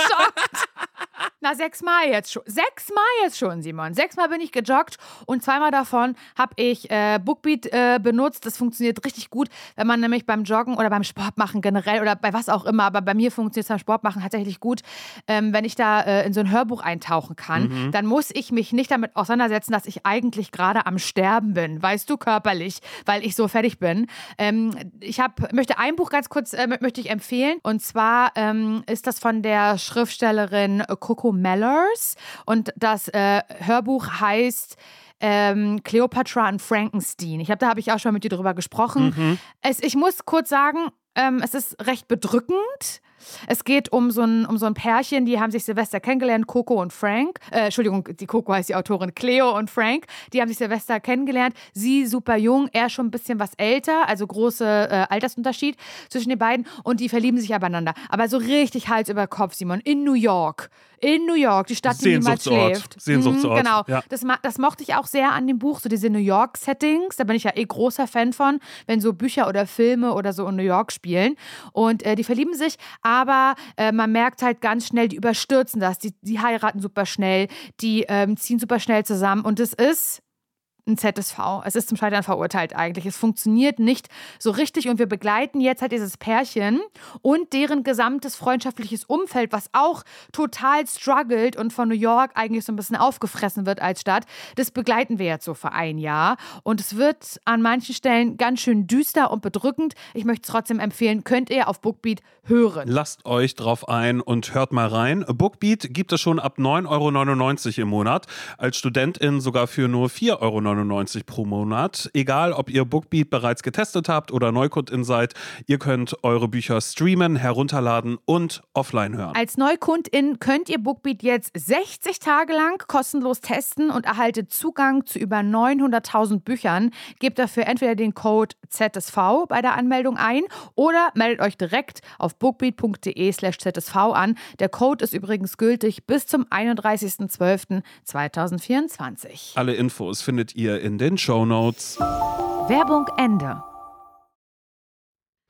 Na, sechsmal jetzt schon. Sechsmal jetzt schon, Simon. Sechsmal bin ich gejoggt und zweimal davon habe ich äh, Bookbeat äh, benutzt. Das funktioniert richtig gut, wenn man nämlich beim Joggen oder beim Sport machen generell oder bei was auch immer, aber bei mir funktioniert es beim Sport machen tatsächlich gut, ähm, wenn ich da äh, in so ein Hörbuch eintauchen kann, mhm. dann muss ich mich nicht damit auseinandersetzen, dass ich eigentlich gerade am Sterben bin, weißt du, körperlich, weil ich so fertig bin. Ähm, ich hab, möchte ein Buch ganz kurz äh, möchte ich empfehlen und zwar ähm, ist das von der Schriftstellerin Coco Mellers und das äh, Hörbuch heißt ähm, Cleopatra und Frankenstein. Ich glaube, da habe ich auch schon mit dir drüber gesprochen. Mhm. Es, ich muss kurz sagen, ähm, es ist recht bedrückend. Es geht um so, ein, um so ein Pärchen, die haben sich Silvester kennengelernt, Coco und Frank. Äh, Entschuldigung, die Coco heißt die Autorin, Cleo und Frank. Die haben sich Silvester kennengelernt. Sie super jung, er schon ein bisschen was älter, also große äh, Altersunterschied zwischen den beiden. Und die verlieben sich abeinander. Aber so richtig Hals über Kopf, Simon, in New York. In New York, die Stadt, die niemals schläft. Sehnsuchtsort. Mhm, genau, ja. das, das mochte ich auch sehr an dem Buch, so diese New York-Settings. Da bin ich ja eh großer Fan von, wenn so Bücher oder Filme oder so in New York spielen. Und äh, die verlieben sich, aber äh, man merkt halt ganz schnell, die überstürzen das. Die, die heiraten super schnell, die ähm, ziehen super schnell zusammen. Und es ist ein Z S V. Es ist zum Scheitern verurteilt eigentlich. Es funktioniert nicht so richtig und wir begleiten jetzt halt dieses Pärchen und deren gesamtes freundschaftliches Umfeld, was auch total struggelt und von New York eigentlich so ein bisschen aufgefressen wird als Stadt. Das begleiten wir jetzt so für ein Jahr und es wird an manchen Stellen ganz schön düster und bedrückend. Ich möchte es trotzdem empfehlen, könnt ihr auf Bookbeat hören. Lasst euch drauf ein und hört mal rein. Bookbeat gibt es schon ab neun Euro neunundneunzig im Monat. Als Studentin sogar für nur vier Euro neunundneunzig pro Monat. Egal, ob ihr Bookbeat bereits getestet habt oder Neukundin seid, ihr könnt eure Bücher streamen, herunterladen und offline hören. Als Neukundin könnt ihr Bookbeat jetzt sechzig Tage lang kostenlos testen und erhaltet Zugang zu über neunhunderttausend Büchern. Gebt dafür entweder den Code Z S V bei der Anmeldung ein oder meldet euch direkt auf bookbeat.de slash ZSV an. Der Code ist übrigens gültig bis zum einunddreißigsten zwölften zweitausendvierundzwanzig. Alle Infos findet ihr in den Shownotes. Werbung Ende.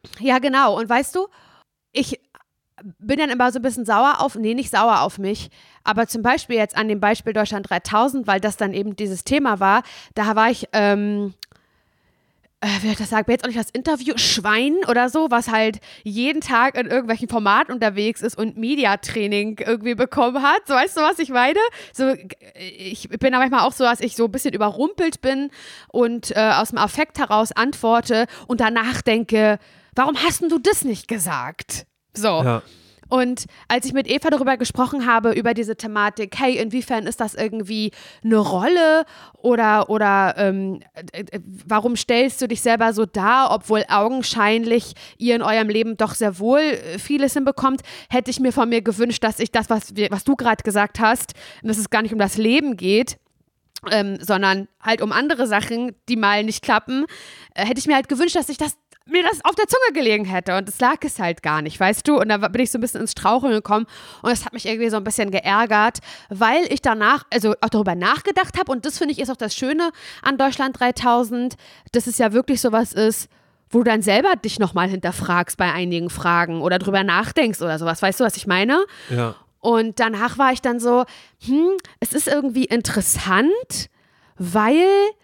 Ja, genau. Und weißt du, ich bin dann immer so ein bisschen sauer auf, nee, nicht sauer auf mich, aber zum Beispiel jetzt an dem Beispiel Deutschland dreitausend, weil das dann eben dieses Thema war, da war ich, ähm, äh, wie soll ich das sagen, jetzt auch nicht das Interview, Schwein oder so, was halt jeden Tag in irgendwelchen Formaten unterwegs ist und Mediatraining irgendwie bekommen hat. So, weißt du, was ich meine? So, ich bin da manchmal auch so, dass ich so ein bisschen überrumpelt bin und äh, aus dem Affekt heraus antworte und danach denke, warum hast denn du das nicht gesagt? So. Ja. Und als ich mit Eva darüber gesprochen habe, über diese Thematik, hey, inwiefern ist das irgendwie eine Rolle oder, oder ähm, äh, warum stellst du dich selber so dar, obwohl augenscheinlich ihr in eurem Leben doch sehr wohl vieles hinbekommt, hätte ich mir von mir gewünscht, dass ich das, was, wir, was du gerade gesagt hast, dass es gar nicht um das Leben geht, ähm, sondern halt um andere Sachen, die mal nicht klappen, äh, hätte ich mir halt gewünscht, dass ich das mir das auf der Zunge gelegen hätte und es lag es halt gar nicht, weißt du? Und da bin ich so ein bisschen ins Straucheln gekommen und das hat mich irgendwie so ein bisschen geärgert, weil ich danach, also auch darüber nachgedacht habe und das finde ich ist auch das Schöne an Deutschland dreitausend, dass es ja wirklich sowas ist, wo du dann selber dich nochmal hinterfragst bei einigen Fragen oder drüber nachdenkst oder sowas, weißt du, was ich meine? Ja. Und danach war ich dann so, hm, es ist irgendwie interessant, weil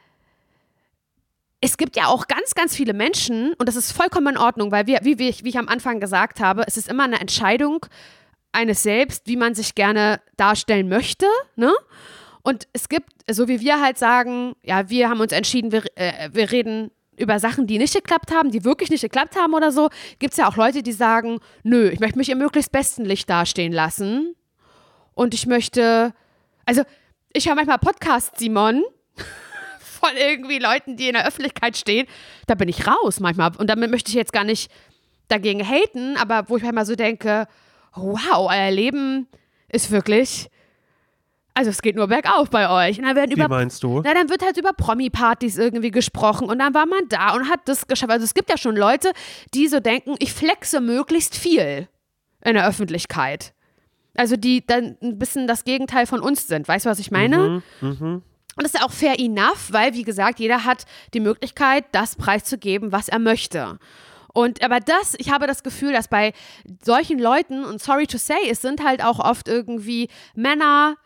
es gibt ja auch ganz, ganz viele Menschen und das ist vollkommen in Ordnung, weil wir, wie, wie, ich, wie ich am Anfang gesagt habe, es ist immer eine Entscheidung eines Selbst, wie man sich gerne darstellen möchte, ne? Und es gibt, so wie wir halt sagen, ja, wir haben uns entschieden, wir, äh, wir reden über Sachen, die nicht geklappt haben, die wirklich nicht geklappt haben oder so, gibt es ja auch Leute, die sagen, nö, ich möchte mich im möglichst besten Licht dastehen lassen und ich möchte, also ich höre manchmal Podcasts, Simon, von irgendwie Leuten, die in der Öffentlichkeit stehen, da bin ich raus manchmal. Und damit möchte ich jetzt gar nicht dagegen haten, aber wo ich manchmal so denke, wow, euer Leben ist wirklich, also es geht nur bergauf bei euch. Und dann werden Wie über, meinst du? Na, dann wird halt über Promi-Partys irgendwie gesprochen und dann war man da und hat das geschafft. Also es gibt ja schon Leute, die so denken, ich flexe möglichst viel in der Öffentlichkeit. Also die dann ein bisschen das Gegenteil von uns sind. Weißt du, was ich meine? Mhm, mhm. Und das ist ja auch fair enough, weil, wie gesagt, jeder hat die Möglichkeit, das preiszugeben, was er möchte. Und aber das, ich habe das Gefühl, dass bei solchen Leuten, und sorry to say, es sind halt auch oft irgendwie Männer,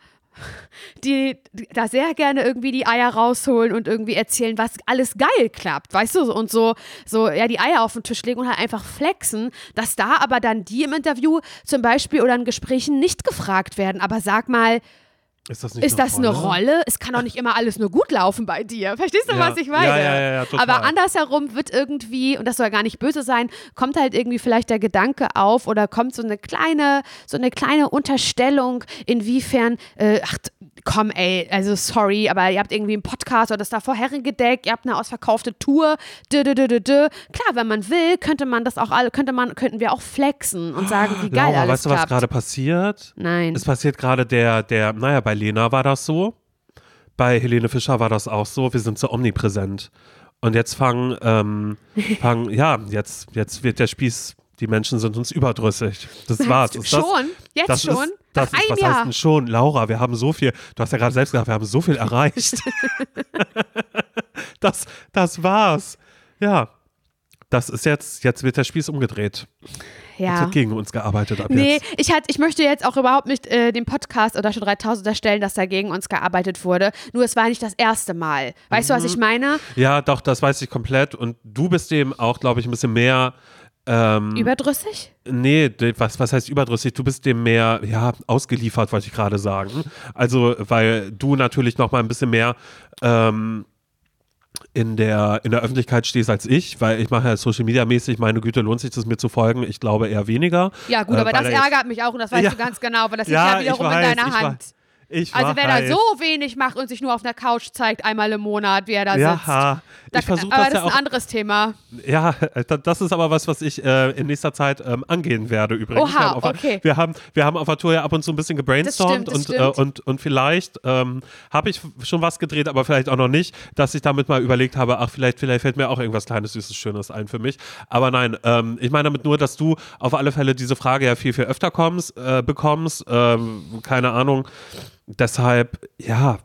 die da sehr gerne irgendwie die Eier rausholen und irgendwie erzählen, was alles geil klappt, weißt du, und so, so ja, die Eier auf den Tisch legen und halt einfach flexen, dass da aber dann die im Interview zum Beispiel oder in Gesprächen nicht gefragt werden, aber sag mal, Ist das, nicht ist eine, das Rolle? eine Rolle? Es kann doch nicht immer alles nur gut laufen bei dir. Verstehst du, Ja. was ich meine? Ja, ja, ja, ja, total. Aber andersherum wird irgendwie, und das soll gar nicht böse sein, kommt halt irgendwie vielleicht der Gedanke auf oder kommt so eine kleine, so eine kleine Unterstellung, inwiefern, äh, ach komm ey, also sorry, aber ihr habt irgendwie einen Podcast oder das da vorherin gedeckt, ihr habt eine ausverkaufte Tour, dö, dö, dö, dö, dö. Klar, wenn man will, könnte man das auch alle, könnte man, könnten wir auch flexen und sagen, wie geil Laura, alles weißt du, klappt. was gerade passiert? Nein. Es passiert gerade der, der, naja, bei Lena war das so, bei Helene Fischer war das auch so, wir sind so omnipräsent. Und jetzt fangen, ähm, fangen, ja, jetzt, jetzt wird der Spieß, die Menschen sind uns überdrüssig. Das war's. Ist schon? das, Jetzt das schon? Ist, das Nach ist, einem was Jahr? heißt denn schon? Laura, wir haben so viel, du hast ja gerade selbst gesagt, wir haben so viel erreicht. das, das war's. Ja, das ist jetzt, jetzt wird der Spieß umgedreht. Ja. Jetzt wird gegen uns gearbeitet ab Nee, jetzt. ich, halt, ich möchte jetzt auch überhaupt nicht äh, dem Podcast oder schon dreitausend unterstellen, dass da gegen uns gearbeitet wurde. Nur es war nicht das erste Mal. Weißt Mhm. du, was ich meine? Ja, doch, das weiß ich komplett. Und du bist dem auch, glaube ich, ein bisschen mehr. Ähm, Überdrüssig? Nee, was, was heißt überdrüssig? Du bist dem mehr, ja, ausgeliefert, wollte ich gerade sagen. Also, weil du natürlich noch mal ein bisschen mehr ähm, in der, in der Öffentlichkeit stehst als ich, weil ich mache ja Social Media mäßig, meine Güte, lohnt sich das mir zu folgen? Ich glaube eher weniger. Ja gut, Äh, aber weil das da jetzt- ärgert mich auch und das weißt Ja. du ganz genau, weil das Ja, liegt ja ich wiederum weiß, in deiner ich Hand. weiß. Ich Also wenn er weiß. so wenig macht und sich nur auf einer Couch zeigt, einmal im Monat, wie er da sitzt. Ja, Da, ich versuche aber das das ja ist auch. ein anderes Thema. Ja, da- das ist aber was, was ich äh, in nächster Zeit ähm, angehen werde übrigens. Oha, wir, haben auf, okay. wir, haben, wir haben auf der Tour ja ab und zu ein bisschen gebrainstormt Das stimmt, das und, äh, stimmt. und, und vielleicht ähm, habe ich schon was gedreht, aber vielleicht auch noch nicht, dass ich damit mal überlegt habe, ach, vielleicht, vielleicht fällt mir auch irgendwas Kleines, Süßes, Schönes ein für mich. Aber nein, ähm, ich meine damit nur, dass du auf alle Fälle diese Frage ja viel, viel öfter kommst, äh, bekommst. Ähm, keine Ahnung. Deshalb, ja,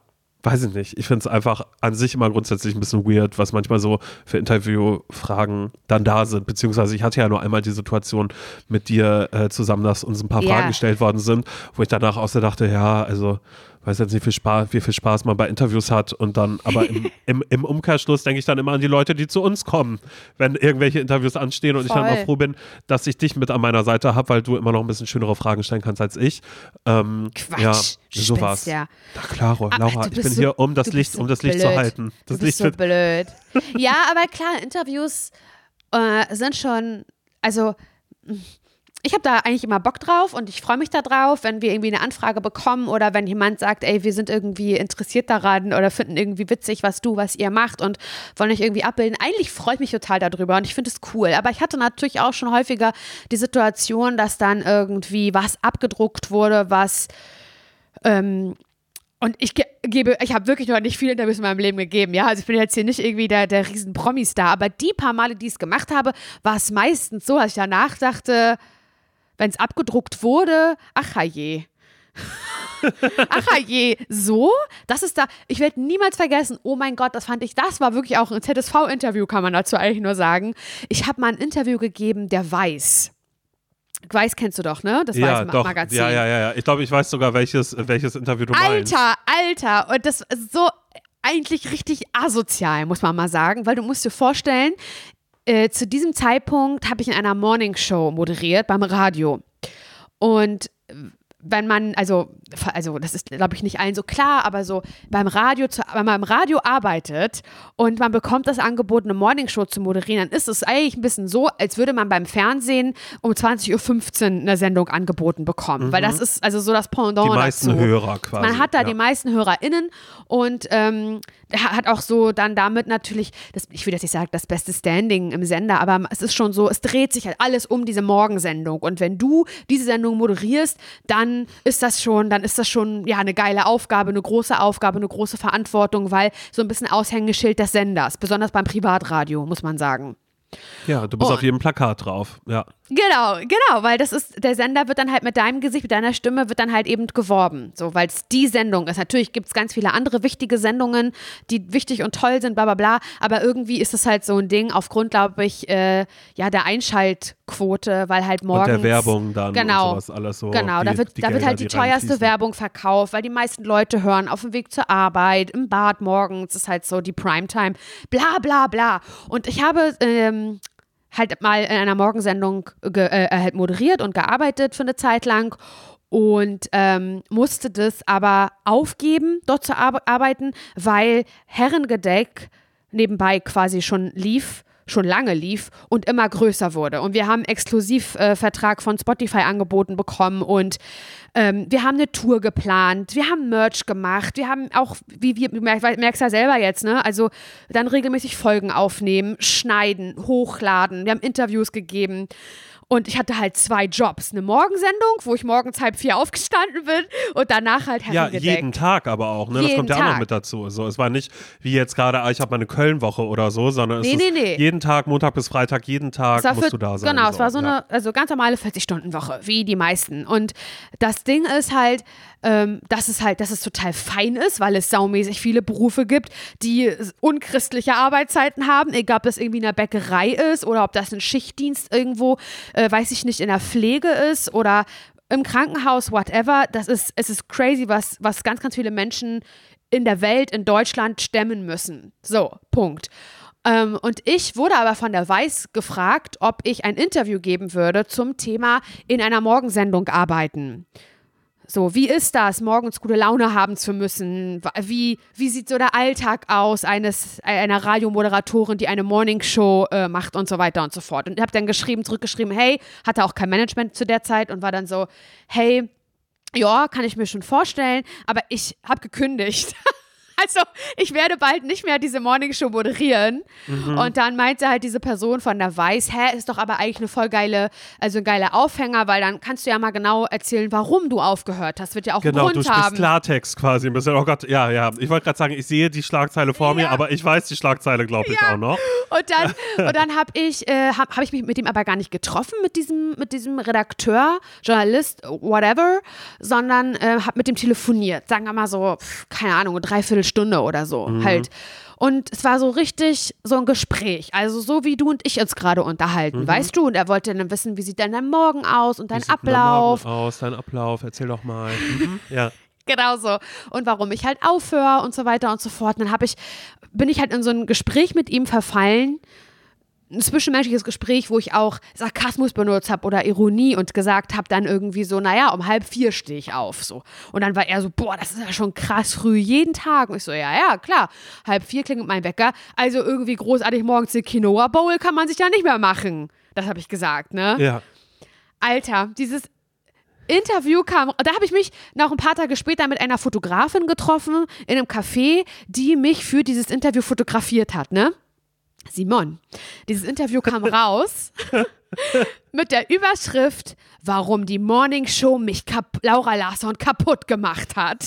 weiß ich nicht. Ich finde es einfach an sich immer grundsätzlich ein bisschen weird, was manchmal so für Interviewfragen dann da sind. Beziehungsweise ich hatte ja nur einmal die Situation mit dir äh, zusammen, dass uns ein paar Ja. Fragen gestellt worden sind, wo ich danach auch so dachte, ja, also weiß jetzt nicht, viel Spaß, wie viel Spaß man bei Interviews hat und dann, aber im, im, im Umkehrschluss denke ich dann immer an die Leute, die zu uns kommen, wenn irgendwelche Interviews anstehen und Voll. ich dann immer froh bin, dass ich dich mit an meiner Seite habe, weil du immer noch ein bisschen schönere Fragen stellen kannst als ich. Ähm, Quatsch, ja, du so spinnst war's. ja. Na klar, Ah, Laura, du ich bist bin so- hier, um das du Licht, bist so um das Licht zu blöd. halten. Das Du bist Licht so wird blöd. Ja, aber klar, Interviews äh, sind schon, also ich habe da eigentlich immer Bock drauf und ich freue mich da drauf, wenn wir irgendwie eine Anfrage bekommen oder wenn jemand sagt, ey, wir sind irgendwie interessiert daran oder finden irgendwie witzig, was du, was ihr macht und wollen euch irgendwie abbilden. Eigentlich freue ich mich total darüber und ich finde es cool. Aber ich hatte natürlich auch schon häufiger die Situation, dass dann irgendwie was abgedruckt wurde, was ähm, und ich ge gebe, ich habe wirklich noch nicht viele Interviews in meinem Leben gegeben, ja, also ich bin jetzt hier nicht irgendwie der, der riesen Promi-Star, aber die paar Male, die ich es gemacht habe, war es meistens so, dass ich danach dachte, wenn es abgedruckt wurde, ach je. ach je, so? Das ist da, ich werde niemals vergessen, oh mein Gott, das fand ich, das war wirklich auch ein Z S V-Interview, kann man dazu eigentlich nur sagen. Ich habe mal ein Interview gegeben, der Weiß. Weiß kennst du doch, ne? Das ja, Weiß doch. Magazin. Ja, ja, ja, ja. Ich glaube, ich weiß sogar, welches, welches Interview du meinst. Alter, Alter. Und das ist so eigentlich richtig asozial, muss man mal sagen, weil du musst dir vorstellen, äh, zu diesem Zeitpunkt habe ich in einer Morningshow moderiert beim Radio. Und wenn man, also, also das ist, glaube ich, nicht allen so klar, aber so beim Radio, zu, wenn man im Radio arbeitet und man bekommt das Angebot, eine Morningshow zu moderieren, dann ist es eigentlich ein bisschen so, als würde man beim Fernsehen um zwanzig Uhr fünfzehn eine Sendung angeboten bekommen. Mhm. Weil das ist also so das Pendant Die meisten dazu. Hörer quasi. Man hat da ja. die meisten HörerInnen und ähm, hat auch so dann damit natürlich, das, ich will jetzt nicht sagen, das beste Standing im Sender, aber es ist schon so, es dreht sich halt alles um diese Morgensendung. Und wenn du diese Sendung moderierst, dann ist das schon, dann ist das schon ja eine geile Aufgabe, eine große Aufgabe, eine große Verantwortung, weil so ein bisschen Aushängeschild des Senders, besonders beim Privatradio, muss man sagen. Ja, du bist Oh. auf jedem Plakat drauf, ja. Genau, genau, weil das ist, der Sender wird dann halt mit deinem Gesicht, mit deiner Stimme wird dann halt eben geworben, so, weil es die Sendung ist. Natürlich gibt es ganz viele andere wichtige Sendungen, die wichtig und toll sind, bla bla bla, aber irgendwie ist es halt so ein Ding aufgrund, glaube ich, äh, ja, der Einschaltquote, weil halt morgens... Und der Werbung dann genau, und sowas alles so. Genau, die, da wird, die da wird Gelder, halt die, teuerste reinfließen. Werbung verkauft, weil die meisten Leute hören auf dem Weg zur Arbeit, im Bad morgens, ist halt so die Primetime, bla bla bla. Und ich habe... Ähm, halt mal in einer Morgensendung ge, äh, halt moderiert und gearbeitet für eine Zeit lang und ähm, musste das aber aufgeben, dort zu ar- arbeiten, weil Herrengedeck nebenbei quasi schon lief, schon lange lief und immer größer wurde. Und wir haben einen Exklusivvertrag äh, von Spotify angeboten bekommen und ähm, wir haben eine Tour geplant, wir haben Merch gemacht, wir haben auch, wie wir, du merkst ja selber jetzt, ne, also dann regelmäßig Folgen aufnehmen, schneiden, hochladen, wir haben Interviews gegeben. Und ich hatte halt zwei Jobs. Eine Morgensendung, wo ich morgens halb vier aufgestanden bin und danach halt Ja, Herrengedeck. jeden Tag aber auch, ne? Das Jeden kommt ja auch noch Tag. mit dazu. So, es war nicht wie jetzt gerade, ah, ich habe meine Köln-Woche oder so, sondern es Nee, ist nee, nee. jeden Tag, Montag bis Freitag, jeden Tag Es war musst für- du da sein. Genau, es war so ja. eine also ganz normale vierzig-Stunden-Woche, wie die meisten. Und das Ding ist halt, ähm, dass es halt, dass es total fein ist, weil es saumäßig viele Berufe gibt, die unchristliche Arbeitszeiten haben, egal ob das irgendwie in der Bäckerei ist oder ob das ein Schichtdienst irgendwo, äh, weiß ich nicht, in der Pflege ist oder im Krankenhaus, whatever. Das ist, es ist crazy, was, was ganz, ganz viele Menschen in der Welt, in Deutschland stemmen müssen. So, Punkt. Ähm, und ich wurde aber von der Weiß gefragt, ob ich ein Interview geben würde zum Thema in einer Morgensendung arbeiten. So, wie ist das, morgens gute Laune haben zu müssen? Wie, wie sieht so der Alltag aus eines, einer Radiomoderatorin, die eine Morningshow äh, macht und so weiter und so fort. Und ich habe dann geschrieben, zurückgeschrieben, hey, hatte auch kein Management zu der Zeit und war dann so, hey, ja, kann ich mir schon vorstellen, aber ich habe gekündigt. Also, ich werde bald nicht mehr diese Morningshow moderieren. Mhm. Und dann meinte halt diese Person von der Weiß, hä, ist doch aber eigentlich eine voll geile, also ein geiler Aufhänger, weil dann kannst du ja mal genau erzählen, warum du aufgehört hast. Wird ja auch Genau, einen du Grund sprichst haben. Klartext quasi ein bisschen. Oh Gott, ja, ja. Ich wollte gerade sagen, ich sehe die Schlagzeile vor mir, Ja. aber ich weiß die Schlagzeile, glaube ich, Ja. auch noch. Und dann, und dann habe ich, äh, hab, hab ich mich mit ihm aber gar nicht getroffen, mit diesem, mit diesem Redakteur, Journalist, whatever, sondern äh, habe mit dem telefoniert. Sagen wir mal so, pf, keine Ahnung, eine Dreiviertelstunde Viertelstunde oder so Mhm. halt. Und es war so richtig so ein Gespräch, also so wie du und ich uns gerade unterhalten, Mhm. weißt du? Und er wollte dann wissen, wie sieht denn dein Morgen aus und dein Wie sieht denn dein Ablauf. Morgen aus, dein Ablauf, erzähl doch mal. Mhm. Ja. Genau so. Und warum ich halt aufhöre und so weiter und so fort. Und dann habe ich, bin ich halt in so ein Gespräch mit ihm verfallen, ein zwischenmenschliches Gespräch, wo ich auch Sarkasmus benutzt habe oder Ironie und gesagt habe dann irgendwie so, naja, um halb vier stehe ich auf. So. Und dann war er so, boah, das ist ja schon krass früh, jeden Tag. Und ich so, ja, ja, klar, halb vier klingelt mein Wecker. Also irgendwie großartig morgens eine Quinoa Bowl kann man sich ja nicht mehr machen. Das habe ich gesagt, ne? Ja. Alter, dieses Interview kam, da habe ich mich noch ein paar Tage später mit einer Fotografin getroffen in einem Café, die mich für dieses Interview fotografiert hat, ne? Simon, dieses Interview kam raus mit der Überschrift, warum die Morning Show mich kap- Laura Larsson kaputt gemacht hat.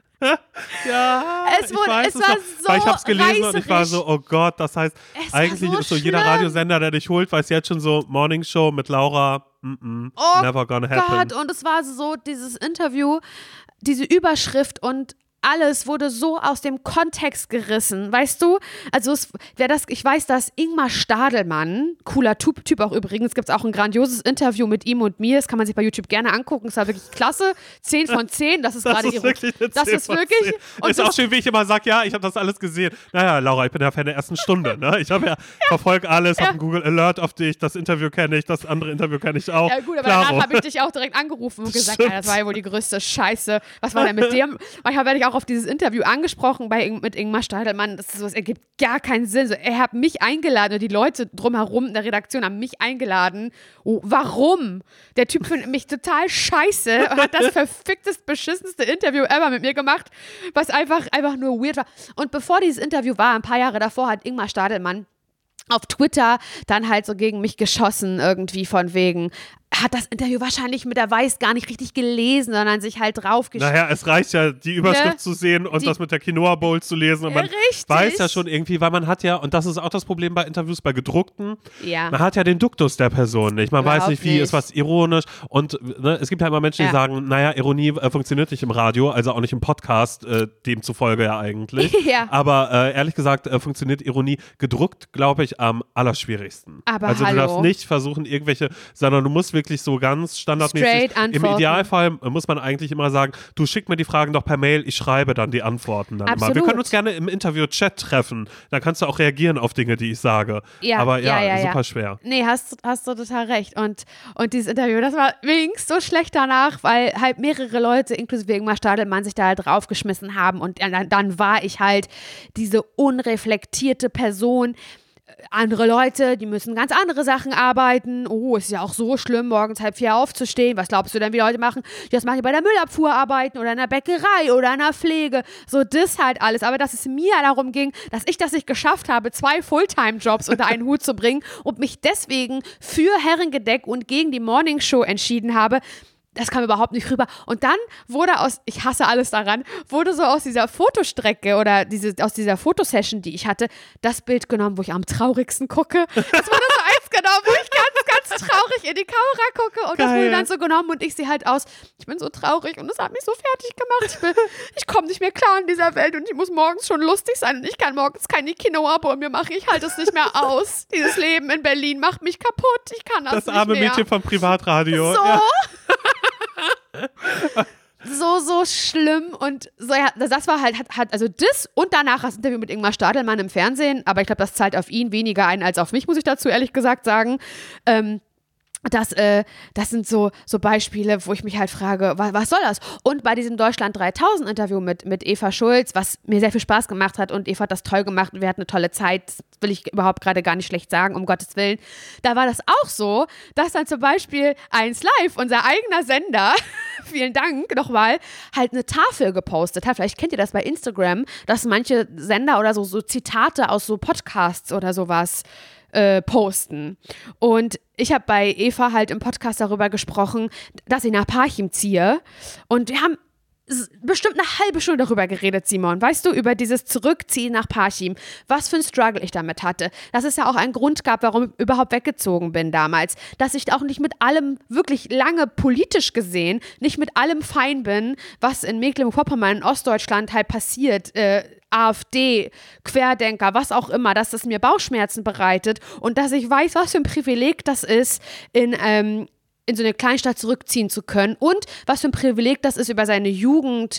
Ja, Es wurde- ich weiß, es war war- so weil ich hab's gelesen und ich war reißerisch. so, oh Gott, das heißt, Es war eigentlich so ist so jeder schlimm. Radiosender, der dich holt, weiß jetzt schon so, Morning Show mit Laura, mm-mm, Oh never gonna happen. Gott, und es war so, dieses Interview, diese Überschrift und alles wurde so aus dem Kontext gerissen, weißt du? Also es, wer das, ich weiß, dass Ingmar Stadelmann, cooler Typ, typ auch übrigens, gibt es auch ein grandioses Interview mit ihm und mir, das kann man sich bei YouTube gerne angucken, es war wirklich klasse, zehn von zehn, das ist Das gerade ist ihre, wirklich eine das zehn ist von wirklich, zehn. und Ist das- auch schön, wie ich immer sage, ja, ich habe das alles gesehen. Naja, Laura, ich bin ja Fan der ersten Stunde. Ne? Ich habe ja, verfolge alles, habe einen Google Alert auf dich, das Interview kenne ich, das andere Interview kenne ich auch. Ja gut, aber Klaro. danach habe ich dich auch direkt angerufen und gesagt, Stimmt. ja, das war ja wohl die größte Scheiße. Was war denn mit dem? Manchmal werde ich auch auf dieses Interview angesprochen bei, Ing- mit Ingmar Stadelmann. Das, ist so, das ergibt gar keinen Sinn. So, er hat mich eingeladen und die Leute drumherum in der Redaktion haben mich eingeladen. Oh, warum? Der Typ findet mich total scheiße und hat das verficktest, beschissenste Interview ever mit mir gemacht, was einfach, einfach nur weird war. Und bevor dieses Interview war, ein paar Jahre davor, hat Ingmar Stadelmann auf Twitter dann halt so gegen mich geschossen, irgendwie von wegen, hat das Interview wahrscheinlich mit der Weiß gar nicht richtig gelesen, sondern sich halt draufgeschrieben. Naja, es reicht ja, die Überschrift Ne? zu sehen und Die- das mit der Quinoa Bowl zu lesen. Und man Richtig. weiß ja schon irgendwie, weil man hat ja, und das ist auch das Problem bei Interviews, bei gedruckten, Ja. man hat ja den Duktus der Person nicht. Man Überhaupt weiß nicht, wie nicht. ist was ironisch. Und ne, es gibt ja immer Menschen, die Ja. sagen, naja, Ironie äh, funktioniert nicht im Radio, also auch nicht im Podcast, äh, demzufolge ja eigentlich. Ja. Aber äh, ehrlich gesagt äh, funktioniert Ironie gedruckt, glaube ich, am allerschwierigsten. Aber also hallo. du darfst nicht versuchen, irgendwelche, sondern du musst wirklich so ganz standardmäßig. Straight Im antworten. Idealfall muss man eigentlich immer sagen, du schick mir die Fragen doch per Mail, ich schreibe dann die Antworten dann immer. Wir Absolut. können uns gerne im Interview-Chat treffen. Da kannst du auch reagieren auf Dinge, die ich sage. Ja, Aber ja, ja, ja, super ja. schwer. Nee, hast, hast du total recht. Und, und dieses Interview, das war wenigstens so schlecht danach, weil halt mehrere Leute, inklusive Ingmar Stadelmann, sich da halt draufgeschmissen haben. Und dann, dann war ich halt diese unreflektierte Person. Andere Leute, die müssen ganz andere Sachen arbeiten. Oh, ist ja auch so schlimm, morgens halb vier aufzustehen. Was glaubst du denn, wie Leute machen? Das machen die bei der Müllabfuhr arbeiten oder in der Bäckerei oder in der Pflege. So das halt alles. Aber dass es mir darum ging, dass ich das nicht geschafft habe, zwei Fulltime-Jobs unter einen Hut zu bringen und mich deswegen für Herrengedeck und gegen die Morningshow entschieden habe, das kam überhaupt nicht rüber. Und dann wurde aus, ich hasse alles daran, wurde so aus dieser Fotostrecke oder diese, aus dieser Fotosession, die ich hatte, das Bild genommen, wo ich am traurigsten gucke. Das wurde so eins genommen, wo ich ganz, ganz traurig in die Kamera gucke. Und das Geil. wurde dann so genommen und ich sehe halt aus, ich bin so traurig und das hat mich so fertig gemacht. Ich, bin- ich komme nicht mehr klar in dieser Welt und ich muss morgens schon lustig sein und ich kann morgens keine Quinoa Bowl mehr machen. Ich halte es nicht mehr aus. Dieses Leben in Berlin macht mich kaputt. Ich kann das, Das nicht arme mehr. Mädchen vom Privatradio. So. Ja. so, so schlimm und so, ja, das war halt, hat, hat, also das und danach das Interview mit Ingmar Stadelmann im Fernsehen, aber ich glaube, das zahlt auf ihn weniger ein als auf mich, muss ich dazu ehrlich gesagt sagen. Ähm, Das, äh, das sind so, so Beispiele, wo ich mich halt frage, was, was soll das? Und bei diesem Deutschland dreitausend Interview mit, mit Eva Schulz, was mir sehr viel Spaß gemacht hat und Eva hat das toll gemacht und wir hatten eine tolle Zeit, das will ich überhaupt gerade gar nicht schlecht sagen, um Gottes Willen. Da war das auch so, dass dann zum Beispiel eins Live, unser eigener Sender, vielen Dank nochmal, halt eine Tafel gepostet hat. Vielleicht kennt ihr das bei Instagram, dass manche Sender oder so, so Zitate aus so Podcasts oder sowas äh, posten. Und ich habe bei Eva halt im Podcast darüber gesprochen, dass ich nach Parchim ziehe. Und wir haben s- bestimmt eine halbe Stunde darüber geredet, Simon. Weißt du, über dieses Zurückziehen nach Parchim. Was für ein Struggle ich damit hatte. Dass es ja auch einen Grund gab, warum ich überhaupt weggezogen bin damals. Dass ich auch nicht mit allem, wirklich lange politisch gesehen, nicht mit allem fein bin, was in Mecklenburg-Vorpommern, in Ostdeutschland halt passiert. Äh, AfD, Querdenker, was auch immer, dass das mir Bauchschmerzen bereitet und dass ich weiß, was für ein Privileg das ist, in, ähm, in so eine Kleinstadt zurückziehen zu können und was für ein Privileg das ist, über seine Jugend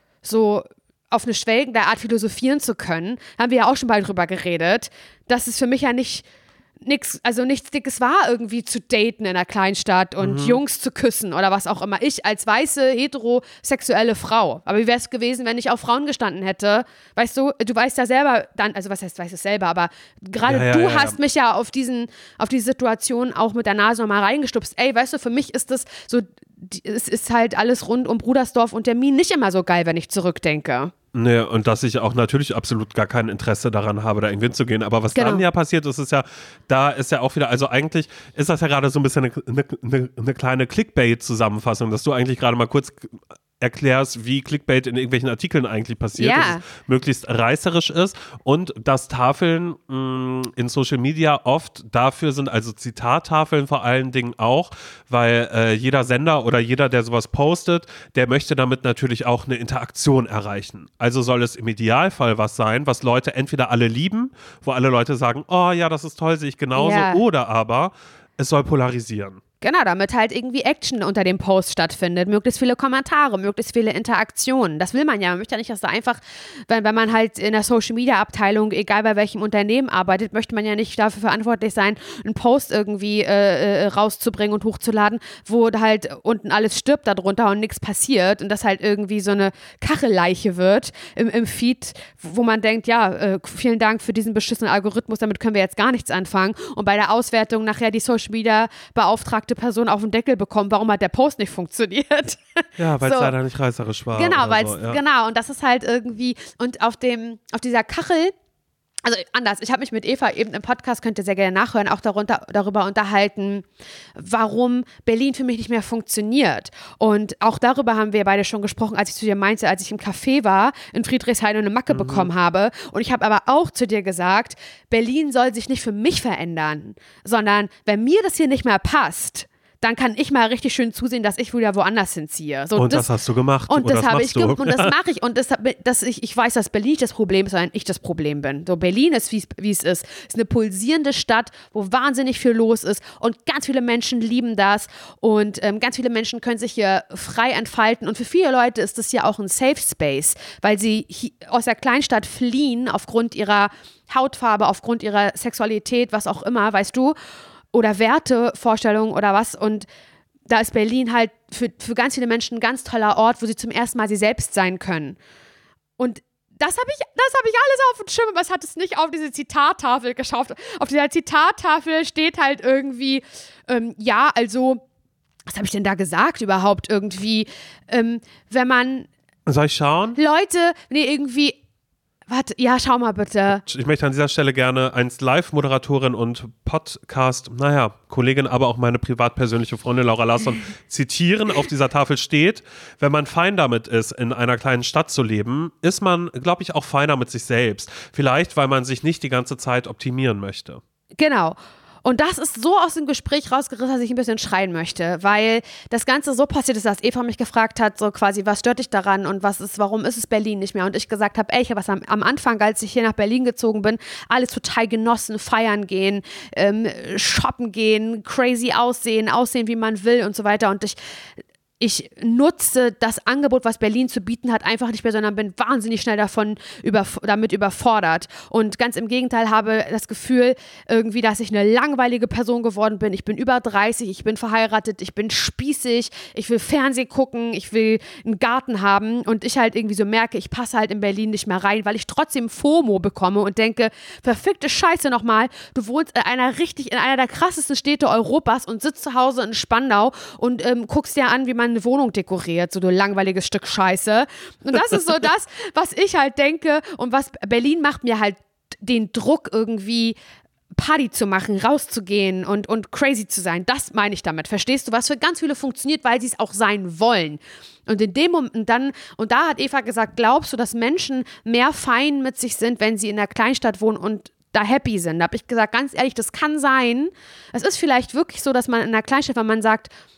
so auf eine schwelgende Art philosophieren zu können. Haben wir ja auch schon bald drüber geredet, dass es für mich ja nicht nix, also nichts Dickes war, irgendwie zu daten in einer Kleinstadt und mhm. Jungs zu küssen oder was auch immer. Ich als weiße, heterosexuelle Frau. Aber wie wäre es gewesen, wenn ich auf Frauen gestanden hätte? Weißt du, du weißt ja selber dann, also was heißt, weißt du selber, aber gerade ja, ja, du ja, hast ja. mich ja auf diesen, auf die Situation auch mit der Nase nochmal reingestupst. Ey, weißt du, für mich ist das so, es ist halt alles rund um Brudersdorf und der Mien nicht immer so geil, wenn ich zurückdenke. Nee, und dass ich auch natürlich absolut gar kein Interesse daran habe, da irgendwie hinzugehen. Aber was genau. dann ja passiert ist, ist ja, da ist ja auch wieder, also eigentlich ist das ja gerade so ein bisschen eine, eine, eine kleine Clickbait-Zusammenfassung, dass du eigentlich gerade mal kurz erklärst, wie Clickbait in irgendwelchen Artikeln eigentlich passiert, ja. dass es möglichst reißerisch ist und dass Tafeln mh, in Social Media oft dafür sind, also Zitattafeln vor allen Dingen auch, weil äh, jeder Sender oder jeder, der sowas postet, der möchte damit natürlich auch eine Interaktion erreichen. Also soll es im Idealfall was sein, was Leute entweder alle lieben, wo alle Leute sagen, oh ja, das ist toll, sehe ich genauso, ja. oder aber es soll polarisieren. Genau, damit halt irgendwie Action unter dem Post stattfindet, möglichst viele Kommentare, möglichst viele Interaktionen. Das will man ja. Man möchte ja nicht, dass da einfach, wenn, wenn man halt in der Social-Media-Abteilung, egal bei welchem Unternehmen arbeitet, möchte man ja nicht dafür verantwortlich sein, einen Post irgendwie äh, rauszubringen und hochzuladen, wo halt unten alles stirbt darunter und nichts passiert und das halt irgendwie so eine Kachelleiche wird im, im Feed, wo man denkt, ja, äh, vielen Dank für diesen beschissenen Algorithmus, damit können wir jetzt gar nichts anfangen. Und bei der Auswertung nachher die Social-Media-Beauftragte Person auf den Deckel bekommen, warum hat der Post nicht funktioniert. Ja, weil es so. leider nicht reißerisch war. Genau, weil so, ja. genau, und das ist halt irgendwie, und auf dem, auf dieser Kachel, also anders, ich habe mich mit Eva eben im Podcast, könnt ihr sehr gerne nachhören, auch darunter, darüber unterhalten, warum Berlin für mich nicht mehr funktioniert. Und auch darüber haben wir beide schon gesprochen, als ich zu dir meinte, als ich im Café war, in Friedrichshain und eine Macke mhm. bekommen habe. Und ich habe aber auch zu dir gesagt, Berlin soll sich nicht für mich verändern, sondern wenn mir das hier nicht mehr passt, dann kann ich mal richtig schön zusehen, dass ich wieder woanders hinziehe. So, und das, das hast du gemacht. Und das, das habe ich gemacht. Und das ja. mache ich. Und das, das, ich, ich weiß, dass Berlin nicht das Problem ist, sondern ich das Problem bin. So, Berlin ist, wie es ist. Es ist eine pulsierende Stadt, wo wahnsinnig viel los ist. Und ganz viele Menschen lieben das. Und ähm, ganz viele Menschen können sich hier frei entfalten. Und für viele Leute ist das hier auch ein Safe Space, weil sie aus der Kleinstadt fliehen aufgrund ihrer Hautfarbe, aufgrund ihrer Sexualität, was auch immer, weißt du. Oder Wertevorstellungen oder was und da ist Berlin halt für, für ganz viele Menschen ein ganz toller Ort, wo sie zum ersten Mal sie selbst sein können. Und das habe ich, das habe ich alles auf dem Schirm, aber es hat es nicht auf diese Zitattafel geschafft. Auf dieser Zitattafel steht halt irgendwie, ähm, ja, also, was habe ich denn da gesagt überhaupt irgendwie, ähm, wenn man Soll ich schauen? Leute, nee, irgendwie Warte, ja, schau mal bitte. Ich möchte an dieser Stelle gerne einst Live-Moderatorin und Podcast, naja, Kollegin, aber auch meine privat-persönliche Freundin Laura Larsson zitieren. Auf dieser Tafel steht, wenn man fein damit ist, in einer kleinen Stadt zu leben, ist man, glaube ich, auch feiner mit sich selbst. Vielleicht, weil man sich nicht die ganze Zeit optimieren möchte. Genau. Und das ist so aus dem Gespräch rausgerissen, dass ich ein bisschen schreien möchte, weil das Ganze so passiert ist, dass Eva mich gefragt hat, so quasi, was stört dich daran und was ist, warum ist es Berlin nicht mehr? Und ich gesagt habe, ey, ich habe was am, am Anfang, als ich hier nach Berlin gezogen bin, alles total genossen, feiern gehen, ähm, shoppen gehen, crazy aussehen, aussehen, wie man will und so weiter. Und ich Ich nutze das Angebot, was Berlin zu bieten hat, einfach nicht mehr, sondern bin wahnsinnig schnell davon über, damit überfordert. Und ganz im Gegenteil habe das Gefühl irgendwie, dass ich eine langweilige Person geworden bin. Ich bin über dreißig, ich bin verheiratet, ich bin spießig, ich will Fernsehen gucken, ich will einen Garten haben und ich halt irgendwie so merke, ich passe halt in Berlin nicht mehr rein, weil ich trotzdem FOMO bekomme und denke, verfickte Scheiße nochmal, du wohnst in einer richtig, in einer der krassesten Städte Europas und sitzt zu Hause in Spandau und ähm, guckst dir an, wie man eine Wohnung dekoriert, so du langweiliges Stück Scheiße. Und das ist so das, was ich halt denke und was Berlin macht mir halt den Druck irgendwie Party zu machen, rauszugehen und, und crazy zu sein. Das meine ich damit. Verstehst du, was für ganz viele funktioniert, weil sie es auch sein wollen. Und in dem Moment dann, und da hat Eva gesagt, glaubst du, dass Menschen mehr fein mit sich sind, wenn sie in einer Kleinstadt wohnen und da happy sind? Da habe ich gesagt, ganz ehrlich, das kann sein. Es ist vielleicht wirklich so, dass man in einer Kleinstadt, wenn man sagt,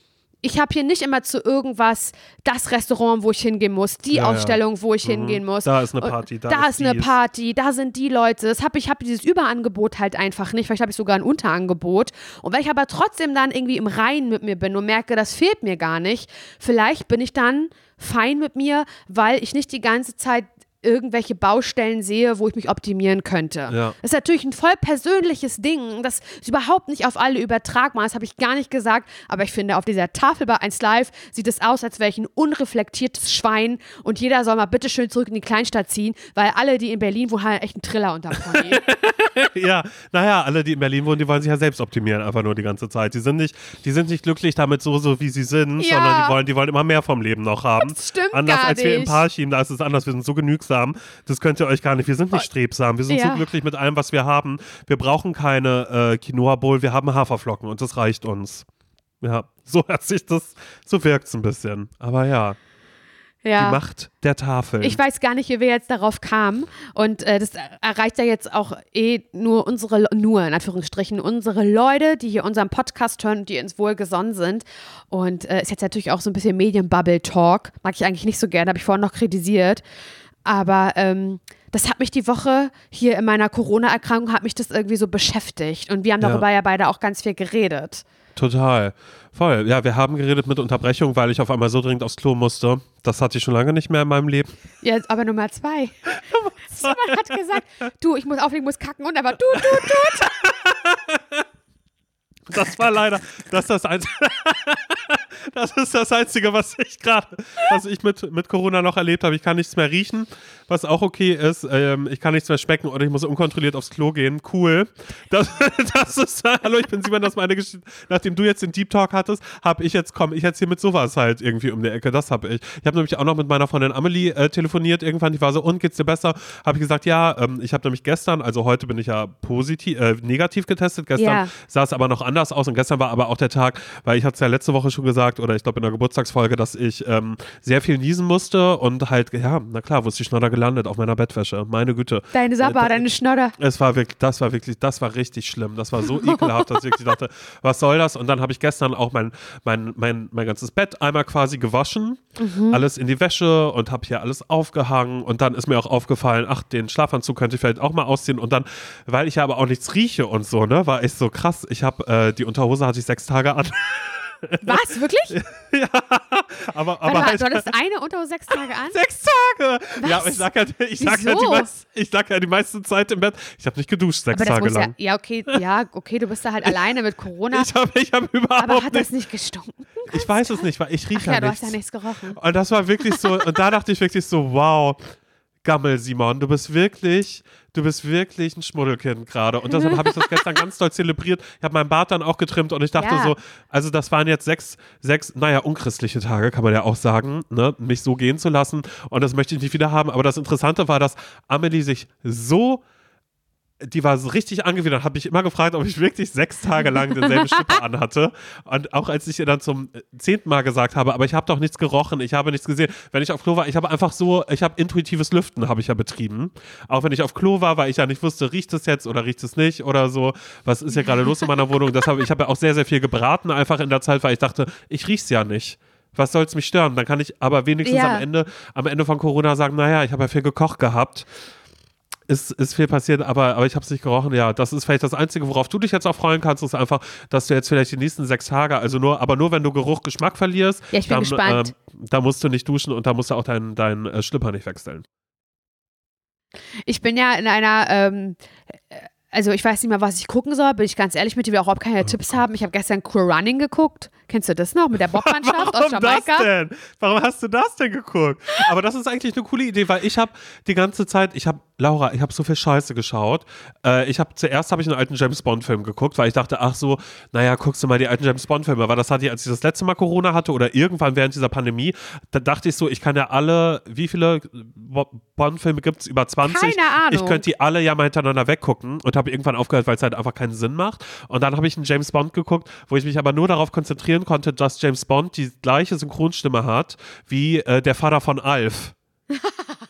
ich habe hier nicht immer zu irgendwas das Restaurant, wo ich hingehen muss, die Ja, ja. Ausstellung, wo ich Mhm. hingehen muss. Da ist eine Und Party, da, Da ist ist eine dies. Party, da sind die Leute. Das hab, ich habe dieses Überangebot halt einfach nicht. Vielleicht habe ich sogar ein Unterangebot. Und wenn ich aber trotzdem dann irgendwie im Reinen mit mir bin und merke, das fehlt mir gar nicht, vielleicht bin ich dann fein mit mir, weil ich nicht die ganze Zeit irgendwelche Baustellen sehe, wo ich mich optimieren könnte. Ja. Das ist natürlich ein voll persönliches Ding, das ist überhaupt nicht auf alle übertragbar, das habe ich gar nicht gesagt, aber ich finde, auf dieser Tafel bei eins Live sieht es aus, als wäre ich ein unreflektiertes Schwein und jeder soll mal bitte schön zurück in die Kleinstadt ziehen, weil alle, die in Berlin wohnen, haben echt einen Triller unterm Pony. Ja, naja, alle, die in Berlin wohnen, die wollen sich ja selbst optimieren, einfach nur die ganze Zeit. Die sind nicht, die sind nicht glücklich damit so, so wie sie sind, Ja. sondern die wollen, die wollen immer mehr vom Leben noch haben. Das stimmt Anders gar als wir im nicht. Parchim, da ist es anders. Wir sind so genügsam, das könnt ihr euch gar nicht. Wir sind nicht strebsam, wir sind Ja. so glücklich mit allem, was wir haben. Wir brauchen keine äh, Quinoa-Bowl, wir haben Haferflocken und das reicht uns. Ja, so hört sich das, so wirkt es ein bisschen. Aber ja, Ja. die Macht der Tafel. Ich weiß gar nicht, wie wir jetzt darauf kamen. Und äh, das erreicht ja jetzt auch eh nur unsere, nur in Anführungsstrichen, unsere Leute, die hier unseren Podcast hören und die uns wohlgesonnen sind. Und äh, ist jetzt natürlich auch so ein bisschen Medienbubble-Talk. Mag ich eigentlich nicht so gerne, habe ich vorhin noch kritisiert. Aber ähm, das hat mich die Woche hier in meiner Corona-Erkrankung, hat mich das irgendwie so beschäftigt. Und wir haben Ja. darüber ja beide auch ganz viel geredet. Total. Voll. Ja, wir haben geredet mit Unterbrechung, weil ich auf einmal so dringend aufs Klo musste. Das hatte ich schon lange nicht mehr in meinem Leben. Ja, aber Nummer zwei. Simon hat gesagt, du, ich muss auflegen, muss kacken und aber du, du, du. Das war leider, das ist das Einzige, das ist das Einzige, was ich gerade, was ich mit, mit Corona noch erlebt habe. Ich kann nichts mehr riechen, was auch okay ist. Ähm, ich kann nichts mehr schmecken oder ich muss unkontrolliert aufs Klo gehen. Cool. Das, das ist, hallo, ich bin Simon, das ist meine Geschichte. Nachdem du jetzt den Deep Talk hattest, habe ich jetzt, komm, ich jetzt hier mit sowas halt irgendwie um die Ecke. Das habe ich. Ich habe nämlich auch noch mit meiner Freundin Amelie äh, telefoniert irgendwann. Die war so, und geht's dir besser? Habe ich gesagt, ja, ähm, ich habe nämlich gestern, also heute bin ich ja positiv, äh, negativ getestet. Gestern Ja. sah es aber noch anders aus und gestern war aber auch der Tag, weil ich hatte es ja letzte Woche schon gesagt oder ich glaube in der Geburtstagsfolge, dass ich ähm, sehr viel niesen musste und halt, ja, na klar, wo ist die Schnodder gelandet? Auf meiner Bettwäsche. Meine Güte. Deine Sabba, Äh, deine Schnodder. Es war wirklich, das war wirklich, das war richtig schlimm. Das war so ekelhaft, dass ich wirklich dachte, was soll das? Und dann habe ich gestern auch mein, mein, mein, mein ganzes Bett einmal quasi gewaschen, alles in die Wäsche und habe hier alles aufgehangen und dann ist mir auch aufgefallen, ach, den Schlafanzug könnte ich vielleicht auch mal ausziehen und dann, weil ich ja aber auch nichts rieche und so, ne, war echt so krass. Ich habe, äh, die Unterhose hatte ich sechs Tage an. Was, wirklich? ja, aber, Warte aber mal, halt, du hattest eine unter sechs Tage an? Sechs Tage! Was? Ja, aber ich lag ja, ich lag ja, die, Wieso? meist, ich lag ja die meiste Zeit im Bett. Ich habe nicht geduscht sechs Aber das Tage muss ja, lang. ja, okay, ja, okay, du bist da halt alleine mit Corona. Ich habe ich hab überhaupt Aber hat nicht. das nicht gestunken? Ich weiß es nicht, weil ich Ach rieche ja, ja du nichts. hast ja nichts gerochen. Und das war wirklich so, und da dachte ich wirklich so, wow, Gammel Simon, du bist wirklich, du bist wirklich ein Schmuddelkind gerade. Und deshalb habe ich das gestern ganz doll zelebriert. Ich habe meinen Bart dann auch getrimmt und ich dachte Ja. so, also das waren jetzt sechs, sechs, naja, unchristliche Tage, kann man ja auch sagen, ne, mich so gehen zu lassen. Und das möchte ich nicht wieder haben. Aber das Interessante war, dass Amelie sich so die war so richtig angewidert, habe ich immer gefragt, ob ich wirklich sechs Tage lang denselben Schlipper anhatte. Und auch als ich ihr dann zum zehnten Mal gesagt habe, aber ich habe doch nichts gerochen, ich habe nichts gesehen. Wenn ich auf Klo war, ich habe einfach so, ich habe intuitives Lüften, habe ich ja betrieben. Auch wenn ich auf Klo war, weil ich ja nicht wusste, riecht es jetzt oder riecht es nicht oder so. Was ist hier gerade los in meiner Wohnung? Deshalb, ich habe ja auch sehr, sehr viel gebraten einfach in der Zeit, weil ich dachte, ich riech's ja nicht. Was soll es mich stören? Dann kann ich aber wenigstens Ja. am Ende, am Ende von Corona sagen, naja, ich habe ja viel gekocht gehabt. Ist, ist viel passiert, aber, aber ich habe es nicht gerochen. Ja, das ist vielleicht das Einzige, worauf du dich jetzt auch freuen kannst, ist einfach, dass du jetzt vielleicht die nächsten sechs Tage, also nur, aber nur wenn du Geruch, Geschmack verlierst, Ja, ich bin dann, gespannt. Ähm, da musst du nicht duschen und da musst du auch deinen dein, äh, Schlipper nicht wechseln. Ich bin ja in einer, ähm, also ich weiß nicht mal, was ich gucken soll, bin ich ganz ehrlich mit dir, wir auch überhaupt keine Tipps haben. Ich habe gestern Cool Running geguckt. Kennst du das noch mit der Bobmannschaft aus Warum das Jamaika? denn? Warum hast du das denn geguckt? Aber das ist eigentlich eine coole Idee, weil ich habe die ganze Zeit, ich habe, Laura, ich habe so viel Scheiße geschaut. Äh, ich habe zuerst habe ich einen alten James Bond Film geguckt, weil ich dachte, ach so, naja, guckst du mal die alten James Bond Filme, weil das hatte ich, als ich das letzte Mal Corona hatte oder irgendwann während dieser Pandemie, da dachte ich so, ich kann ja alle, wie viele Bond Filme gibt es? Über zwanzig? Keine Ahnung. Ich könnte die alle ja mal hintereinander weggucken und habe irgendwann aufgehört, weil es halt einfach keinen Sinn macht. Und dann habe ich einen James Bond geguckt, wo ich mich aber nur darauf konzentrieren konnte, dass James Bond die gleiche Synchronstimme hat wie äh, der Vater von Alf.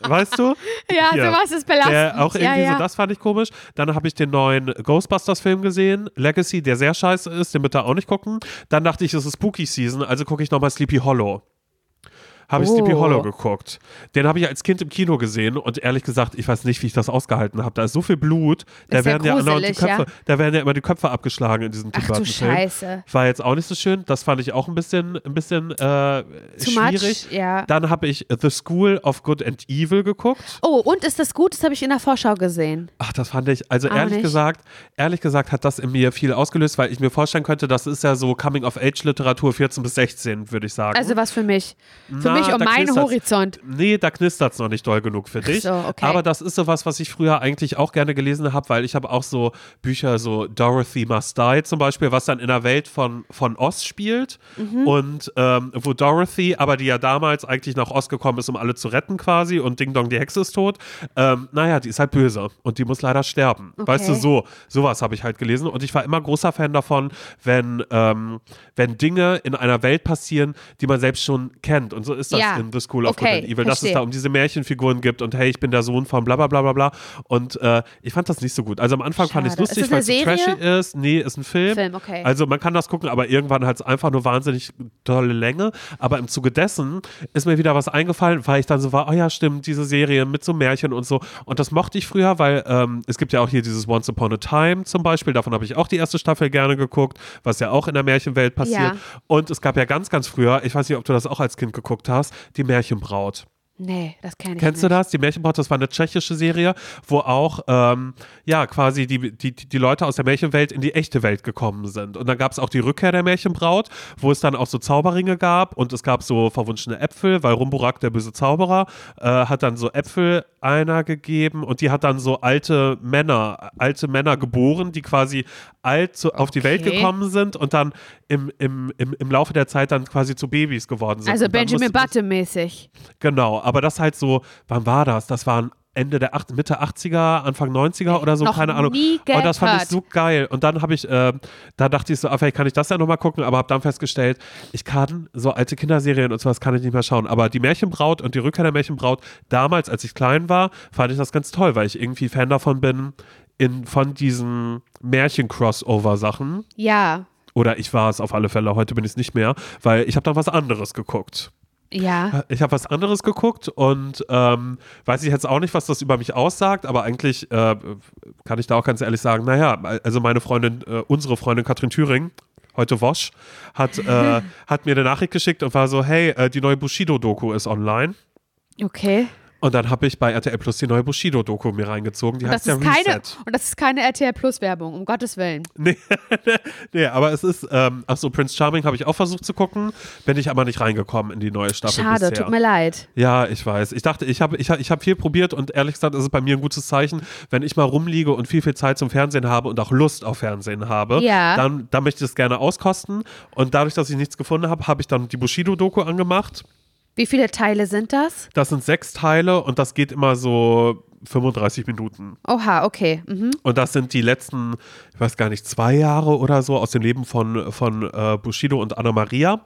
weißt du? Ja, Hier. sowas ist belastend. Der auch irgendwie ja, ja. so, das fand ich komisch. Dann habe ich den neuen Ghostbusters-Film gesehen, Legacy, der sehr scheiße ist, den bitte auch nicht gucken. Dann dachte ich, es ist Spooky Season, also gucke ich nochmal Sleepy Hollow. Habe ich Oh. Sleepy Hollow geguckt. Den habe ich als Kind im Kino gesehen und ehrlich gesagt, ich weiß nicht, wie ich das ausgehalten habe. Da ist so viel Blut, da Ist ja werden ja, andauernd die gruselig, Köpfe, ja? da werden ja immer die Köpfe abgeschlagen in diesem Tim Ach du Burton-Film. Scheiße. War jetzt auch nicht so schön. Das fand ich auch ein bisschen, ein bisschen äh, Too schwierig. much, ja. Dann habe ich The School of Good and Evil geguckt. Oh, und ist das gut? Das habe ich in der Vorschau gesehen. Ach, das fand ich, also Auch ehrlich nicht. gesagt, ehrlich gesagt hat das in mir viel ausgelöst, weil ich mir vorstellen könnte, das ist ja so Coming-of-Age-Literatur vierzehn bis sechzehn, würde ich sagen. Also was für mich. Für Na, mich um da meinen knistert's. Horizont. Nee, da knistert es noch nicht doll genug für dich. Ach so, okay. Aber das ist sowas, was ich früher eigentlich auch gerne gelesen habe, weil ich habe auch so Bücher, so Dorothy Must Die zum Beispiel, was dann in der Welt von, von Oz spielt. Mhm. Und ähm, wo Dorothy, aber die ja damals eigentlich nach Oz gekommen ist, um alle zu retten quasi und Ding Dong, die Hexe ist tot. Ähm, naja, die ist halt böse und die muss leider sterben. Okay. Weißt du, so, sowas habe ich halt gelesen. Und ich war immer großer Fan davon, wenn, ähm, wenn Dinge in einer Welt passieren, die man selbst schon kennt. Und so ist das Ja. in The School of Okay, Good and Evil, dass es verstehe. da um diese Märchenfiguren gibt und hey, ich bin der Sohn von bla bla bla bla bla. Und äh, ich fand das nicht so gut. Also am Anfang fand ich es Schade. lustig, Ist weil das es so eine trashy ist. Nee, ist ein Film. Film, okay. Also man kann das gucken, aber irgendwann hat es einfach nur wahnsinnig tolle Länge. Aber im Zuge dessen ist mir wieder was eingefallen, weil ich dann so war, oh ja, stimmt, diese Serie mit so Märchen und so. Und das mochte ich früher, weil ähm, es gibt ja auch hier dieses Once Upon a Time zum Beispiel. Davon habe ich auch die erste Staffel gerne geguckt, was ja auch in der Märchenwelt passiert. Ja. Und es gab ja ganz, ganz früher, ich weiß nicht, ob du das auch als Kind geguckt hast, die Märchenbraut. Nee, das kenne ich Kennst nicht. du das? Die Märchenbraut, das war eine tschechische Serie, wo auch ähm, ja quasi die, die, die Leute aus der Märchenwelt in die echte Welt gekommen sind. Und dann gab es auch die Rückkehr der Märchenbraut, wo es dann auch so Zauberringe gab und es gab so verwunschene Äpfel, weil Rumburak, der böse Zauberer, äh, hat dann so Äpfel einer gegeben und die hat dann so alte Männer, alte Männer geboren, die quasi alt zu, auf die Welt Okay. gekommen sind und dann im, im, im, im Laufe der Zeit dann quasi zu Babys geworden sind. Also Und dann Benjamin musste das- Button mäßig. Genau, aber das halt so, wann war das? Das waren Ende der acht, Mitte achtziger, Anfang neunziger oder so, Noch keine Ahnung. nie Und das fand ich gehört. so geil. Und dann habe ich, äh, da dachte ich so, ah, vielleicht kann ich das ja nochmal gucken, aber habe dann festgestellt, ich kann so alte Kinderserien und sowas kann ich nicht mehr schauen. Aber die Märchenbraut und die Rückkehr der Märchenbraut, damals, als ich klein war, fand ich das ganz toll, weil ich irgendwie Fan davon bin, in, von diesen Märchen-Crossover-Sachen. Ja, Oder ich war es auf alle Fälle, heute bin ich es nicht mehr, weil ich habe dann was anderes geguckt. ja. Ich habe was anderes geguckt und ähm, weiß ich jetzt auch nicht, was das über mich aussagt, aber eigentlich äh, kann ich da auch ganz ehrlich sagen, naja, also meine Freundin, äh, unsere Freundin Katrin Thüring, heute Wosch, hat, äh, hat mir eine Nachricht geschickt und war so, hey, äh, die neue Bushido-Doku ist online. Okay. Und dann habe ich bei R T L Plus die neue Bushido-Doku mir reingezogen, die Und heißt das, ja ist keine, Reset. und das ist keine R T L Plus Werbung, um Gottes Willen. Nee, nee, aber es ist, ähm, ach so, Prince Charming habe ich auch versucht zu gucken, bin ich aber nicht reingekommen in die neue Staffel Schade, bisher. tut mir leid. Ja, ich weiß. Ich dachte, ich habe ich, hab- ich hab viel probiert und ehrlich gesagt ist es bei mir ein gutes Zeichen, wenn ich mal rumliege und viel, viel Zeit zum Fernsehen habe und auch Lust auf Fernsehen habe, Ja. dann, dann möchte ich es gerne auskosten. Und dadurch, dass ich nichts gefunden habe, habe ich dann die Bushido-Doku angemacht. Wie viele Teile sind das? Das sind sechs Teile und das geht immer so fünfunddreißig Minuten. Oha, okay. Mhm. Und das sind die letzten, ich weiß gar nicht, zwei Jahre oder so aus dem Leben von, von äh, Bushido und Anna Maria.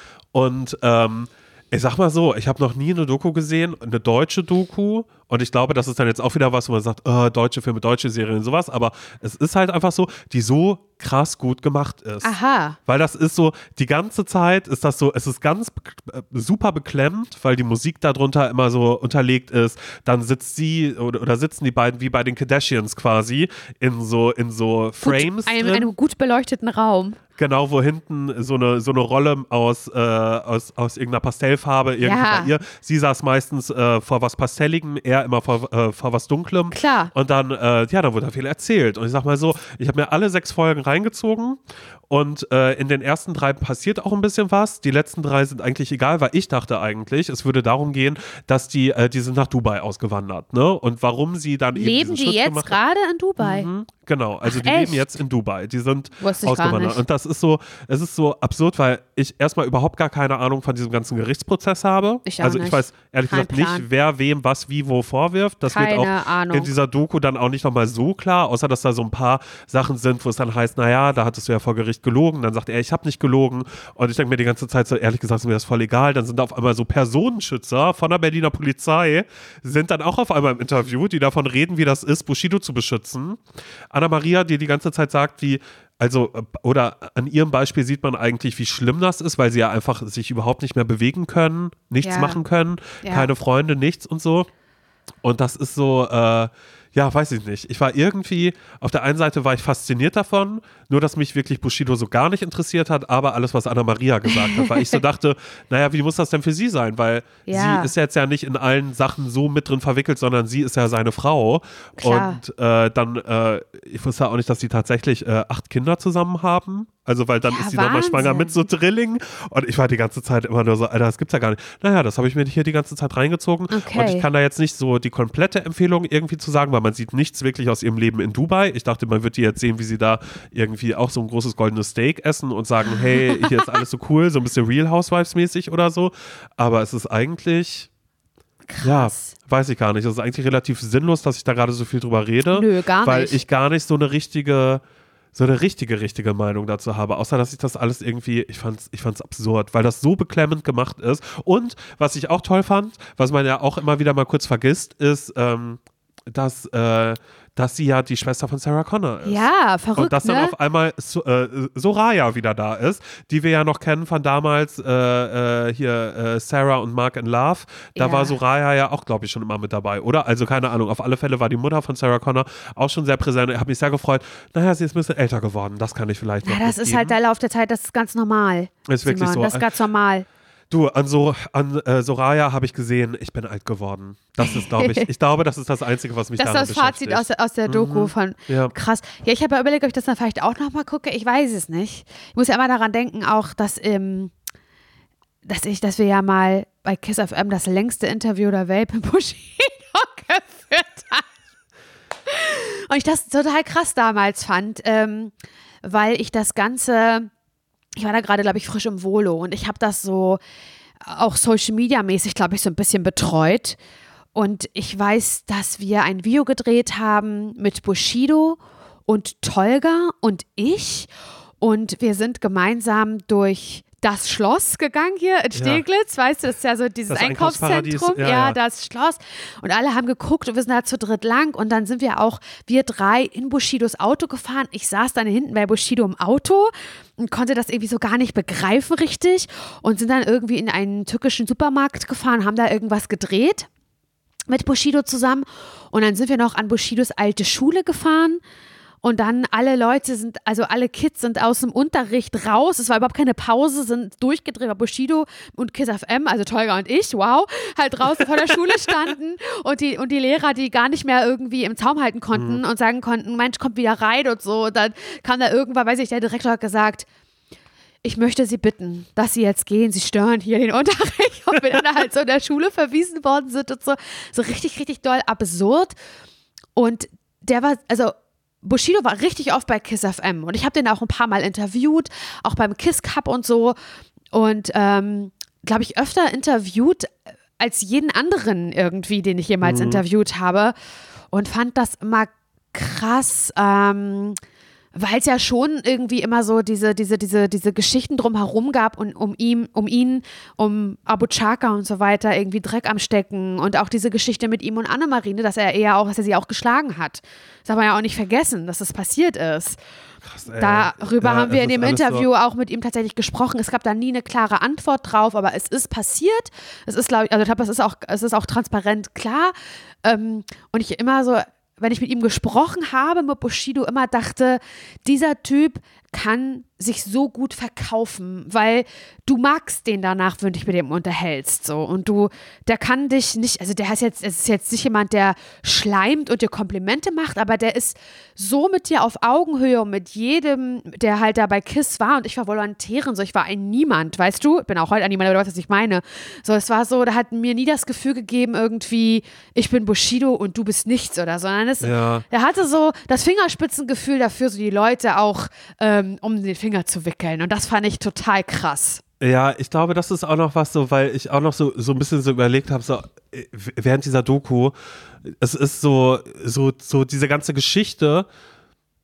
Und ähm, ich sag mal so, ich habe noch nie eine Doku gesehen, eine deutsche Doku. Und ich glaube, das ist dann jetzt auch wieder was, wo man sagt, oh, deutsche Filme, deutsche Serien, sowas. Aber es ist halt einfach so, die so krass gut gemacht ist. Aha. Weil das ist so, die ganze Zeit ist das so, es ist ganz be- super beklemmt, weil die Musik darunter immer so unterlegt ist. Dann sitzt sie oder, oder sitzen die beiden wie bei den Kardashians quasi in so, in so Frames Gut, einem, drin. einem gut beleuchteten Raum. Genau, wo hinten so eine, so eine Rolle aus, äh, aus, aus irgendeiner Pastellfarbe irgendwie Ja. bei ihr. Sie saß meistens äh, vor was Pastelligem, er immer vor, äh, vor was Dunklem. Klar. Und dann, äh, ja, dann wurde da viel erzählt. Und ich sag mal so, ich habe mir alle sechs Folgen reingezogen und äh, in den ersten drei passiert auch ein bisschen was. Die letzten drei sind eigentlich egal, weil ich dachte eigentlich, es würde darum gehen, dass die, äh, die sind nach Dubai ausgewandert, ne? Und warum sie dann eben Leben diesen die Schritt jetzt gemacht haben. gerade in Dubai? Mhm, genau, also Ach, die echt? leben jetzt in Dubai. Die sind Wusste ich gar ausgewandert. nicht. Und das ist so, es ist so absurd, weil ich erstmal überhaupt gar keine Ahnung von diesem ganzen Gerichtsprozess habe. Ich auch also ich nicht. weiß ehrlich Kein gesagt Plan. nicht, wer wem was wie wo vorwirft. Das Keine wird auch Ahnung. in dieser Doku dann auch nicht nochmal so klar, außer dass da so ein paar Sachen sind, wo es dann heißt, heißt, naja, da hattest du ja vor Gericht gelogen. Dann sagt er, ich habe nicht gelogen. Und ich denke mir die ganze Zeit so, ehrlich gesagt, ist mir das voll egal. Dann sind da auf einmal so Personenschützer von der Berliner Polizei, sind dann auch auf einmal im Interview, die davon reden, wie das ist, Bushido zu beschützen. Anna-Maria, die die ganze Zeit sagt, wie, also, oder an ihrem Beispiel sieht man eigentlich, wie schlimm das ist, weil sie ja einfach sich überhaupt nicht mehr bewegen können, nichts ja. machen können, ja. keine Freunde, nichts und so. Und das ist so, äh, ja, weiß ich nicht. Ich war irgendwie, auf der einen Seite war ich fasziniert davon, nur dass mich wirklich Bushido so gar nicht interessiert hat, aber alles, was Anna-Maria gesagt hat, weil ich so dachte, naja, wie muss das denn für sie sein? Weil ja. sie ist jetzt ja nicht in allen Sachen so mit drin verwickelt, sondern sie ist ja seine Frau. Klar. Und äh, dann, äh, ich wusste ja auch nicht, dass sie tatsächlich äh, acht Kinder zusammen haben. Also, weil dann ja, ist sie nochmal schwanger mit so Drillingen. Und ich war die ganze Zeit immer nur so, Alter, das gibt's ja gar nicht. Naja, das habe ich mir hier die ganze Zeit reingezogen. Okay. Und ich kann da jetzt nicht so die komplette Empfehlung irgendwie zu sagen, weil man sieht nichts wirklich aus ihrem Leben in Dubai. Ich dachte, man wird die jetzt sehen, wie sie da irgendwie auch so ein großes goldenes Steak essen und sagen, hey, hier ist alles so cool, so ein bisschen Real Housewives-mäßig oder so. Aber es ist eigentlich... Krass. Ja, weiß ich gar nicht. Es ist eigentlich relativ sinnlos, dass ich da gerade so viel drüber rede. Nö, gar weil nicht. Weil ich gar nicht so eine richtige... so eine richtige, richtige Meinung dazu habe, außer dass ich das alles irgendwie, ich fand's, ich fand's absurd, weil das so beklemmend gemacht ist. Und was ich auch toll fand, was man ja auch immer wieder mal kurz vergisst, ist, ähm, dass, äh, dass sie ja die Schwester von Sarah Connor ist. Ja, verrückt, Und dass dann ne? auf einmal so, äh, Soraya wieder da ist, die wir ja noch kennen von damals äh, äh, hier äh, Sarah und Mark in Love. Da Ja. war Soraya ja auch, glaube ich, schon immer mit dabei, oder? Also keine Ahnung, auf alle Fälle war die Mutter von Sarah Connor auch schon sehr präsent. Ich habe mich sehr gefreut. Naja, sie ist ein bisschen älter geworden, das kann ich vielleicht Ja, noch das ist mitgeben. halt der Lauf der Zeit, das ist ganz normal. Ist wirklich Simon, so. Das ist ganz normal. Du, an, so, an äh, Soraya habe ich gesehen, ich bin alt geworden. Das ist, glaube ich, ich glaube, das ist das Einzige, was mich Das ist daran das Fazit beschäftigt. aus, der- aus der Doku Mhm. von Ja. krass. Ja, ich habe ja überlegt, ob ich das dann vielleicht auch nochmal gucke. Ich weiß es nicht. Ich muss ja immer daran denken, auch, dass, ähm, dass ich, dass wir ja mal bei Kiss F M das längste Interview der Welt mit Bushido geführt haben. Und ich das total krass damals fand, ähm, weil ich das Ganze, ich war da gerade, glaube ich, frisch im Volo und ich habe das so auch Social Media mäßig, glaube ich, so ein bisschen betreut. Und ich weiß, dass wir ein Video gedreht haben mit Bushido und Tolga und ich. Und wir sind gemeinsam durch das Schloss gegangen hier in Steglitz, weißt du, das ist ja so dieses Das Einkaufsparadies, Einkaufszentrum, ja, ja, ja. das Schloss. Und alle haben geguckt und wir sind da zu dritt lang und dann sind wir auch, wir drei, in Bushidos Auto gefahren. Ich saß dann hinten bei Bushido im Auto und konnte das irgendwie so gar nicht begreifen richtig und sind dann irgendwie in einen türkischen Supermarkt gefahren, haben da irgendwas gedreht mit Bushido zusammen und dann sind wir noch an Bushidos alte Schule gefahren. Und dann alle Leute sind, also alle Kids sind aus dem Unterricht raus. Es war überhaupt keine Pause, sind durchgedreht. War Bushido und Kiss F M, also Tolga und ich, wow, halt draußen vor der Schule standen. Und die, und die Lehrer, die gar nicht mehr irgendwie im Zaum halten konnten Mhm. und sagen konnten, Mensch, kommt wieder rein und so. Und dann kam da irgendwann, weiß ich, der Direktor hat gesagt, ich möchte Sie bitten, dass Sie jetzt gehen, Sie stören hier den Unterricht. Und wir dann halt so in der Schule verwiesen worden sind und so. So richtig, richtig doll absurd. Und der war, also Bushido war richtig oft bei Kiss F M und ich habe den auch ein paar Mal interviewt, auch beim Kiss Cup und so und ähm, glaube ich öfter interviewt als jeden anderen irgendwie, den ich jemals Mhm. interviewt habe und fand das immer krass, ähm, weil es ja schon irgendwie immer so diese, diese, diese, diese Geschichten drumherum gab und um ihn, um ihn, um Abu Chaka und so weiter, irgendwie Dreck am Stecken und auch diese Geschichte mit ihm und Annemarine, dass er eher auch, dass er sie auch geschlagen hat. Das darf man ja auch nicht vergessen, dass das passiert ist. Krass, ey. Darüber Ja, haben wir es in ist dem alles Interview so- auch mit ihm tatsächlich gesprochen. Es gab da nie eine klare Antwort drauf, aber es ist passiert. Es ist, glaube ich, also ich glaube, es ist auch, es ist auch transparent klar. Ähm, und ich immer so, wenn ich mit ihm gesprochen habe, mit Bushido, immer dachte, dieser Typ kann sich so gut verkaufen, weil du magst den danach, wenn du dich mit dem unterhältst, so. Und du, der kann dich nicht, also der ist jetzt, es ist jetzt nicht jemand, der schleimt und dir Komplimente macht, aber der ist so mit dir auf Augenhöhe und mit jedem, der halt da bei Kiss war und ich war Volontärin, so, ich war ein Niemand, weißt du? Ich bin auch heute ein Niemand, aber du weißt, was ich meine. So, es war so, da hat mir nie das Gefühl gegeben, irgendwie, ich bin Bushido und du bist nichts oder so, sondern es, Ja. er hatte so das Fingerspitzengefühl dafür, so die Leute auch ähm, um den Finger zu wickeln. Und das fand ich total krass. Ja, ich glaube, das ist auch noch was so, weil ich auch noch so, so ein bisschen so überlegt habe, so äh, während dieser Doku, es ist so, so, so diese ganze Geschichte,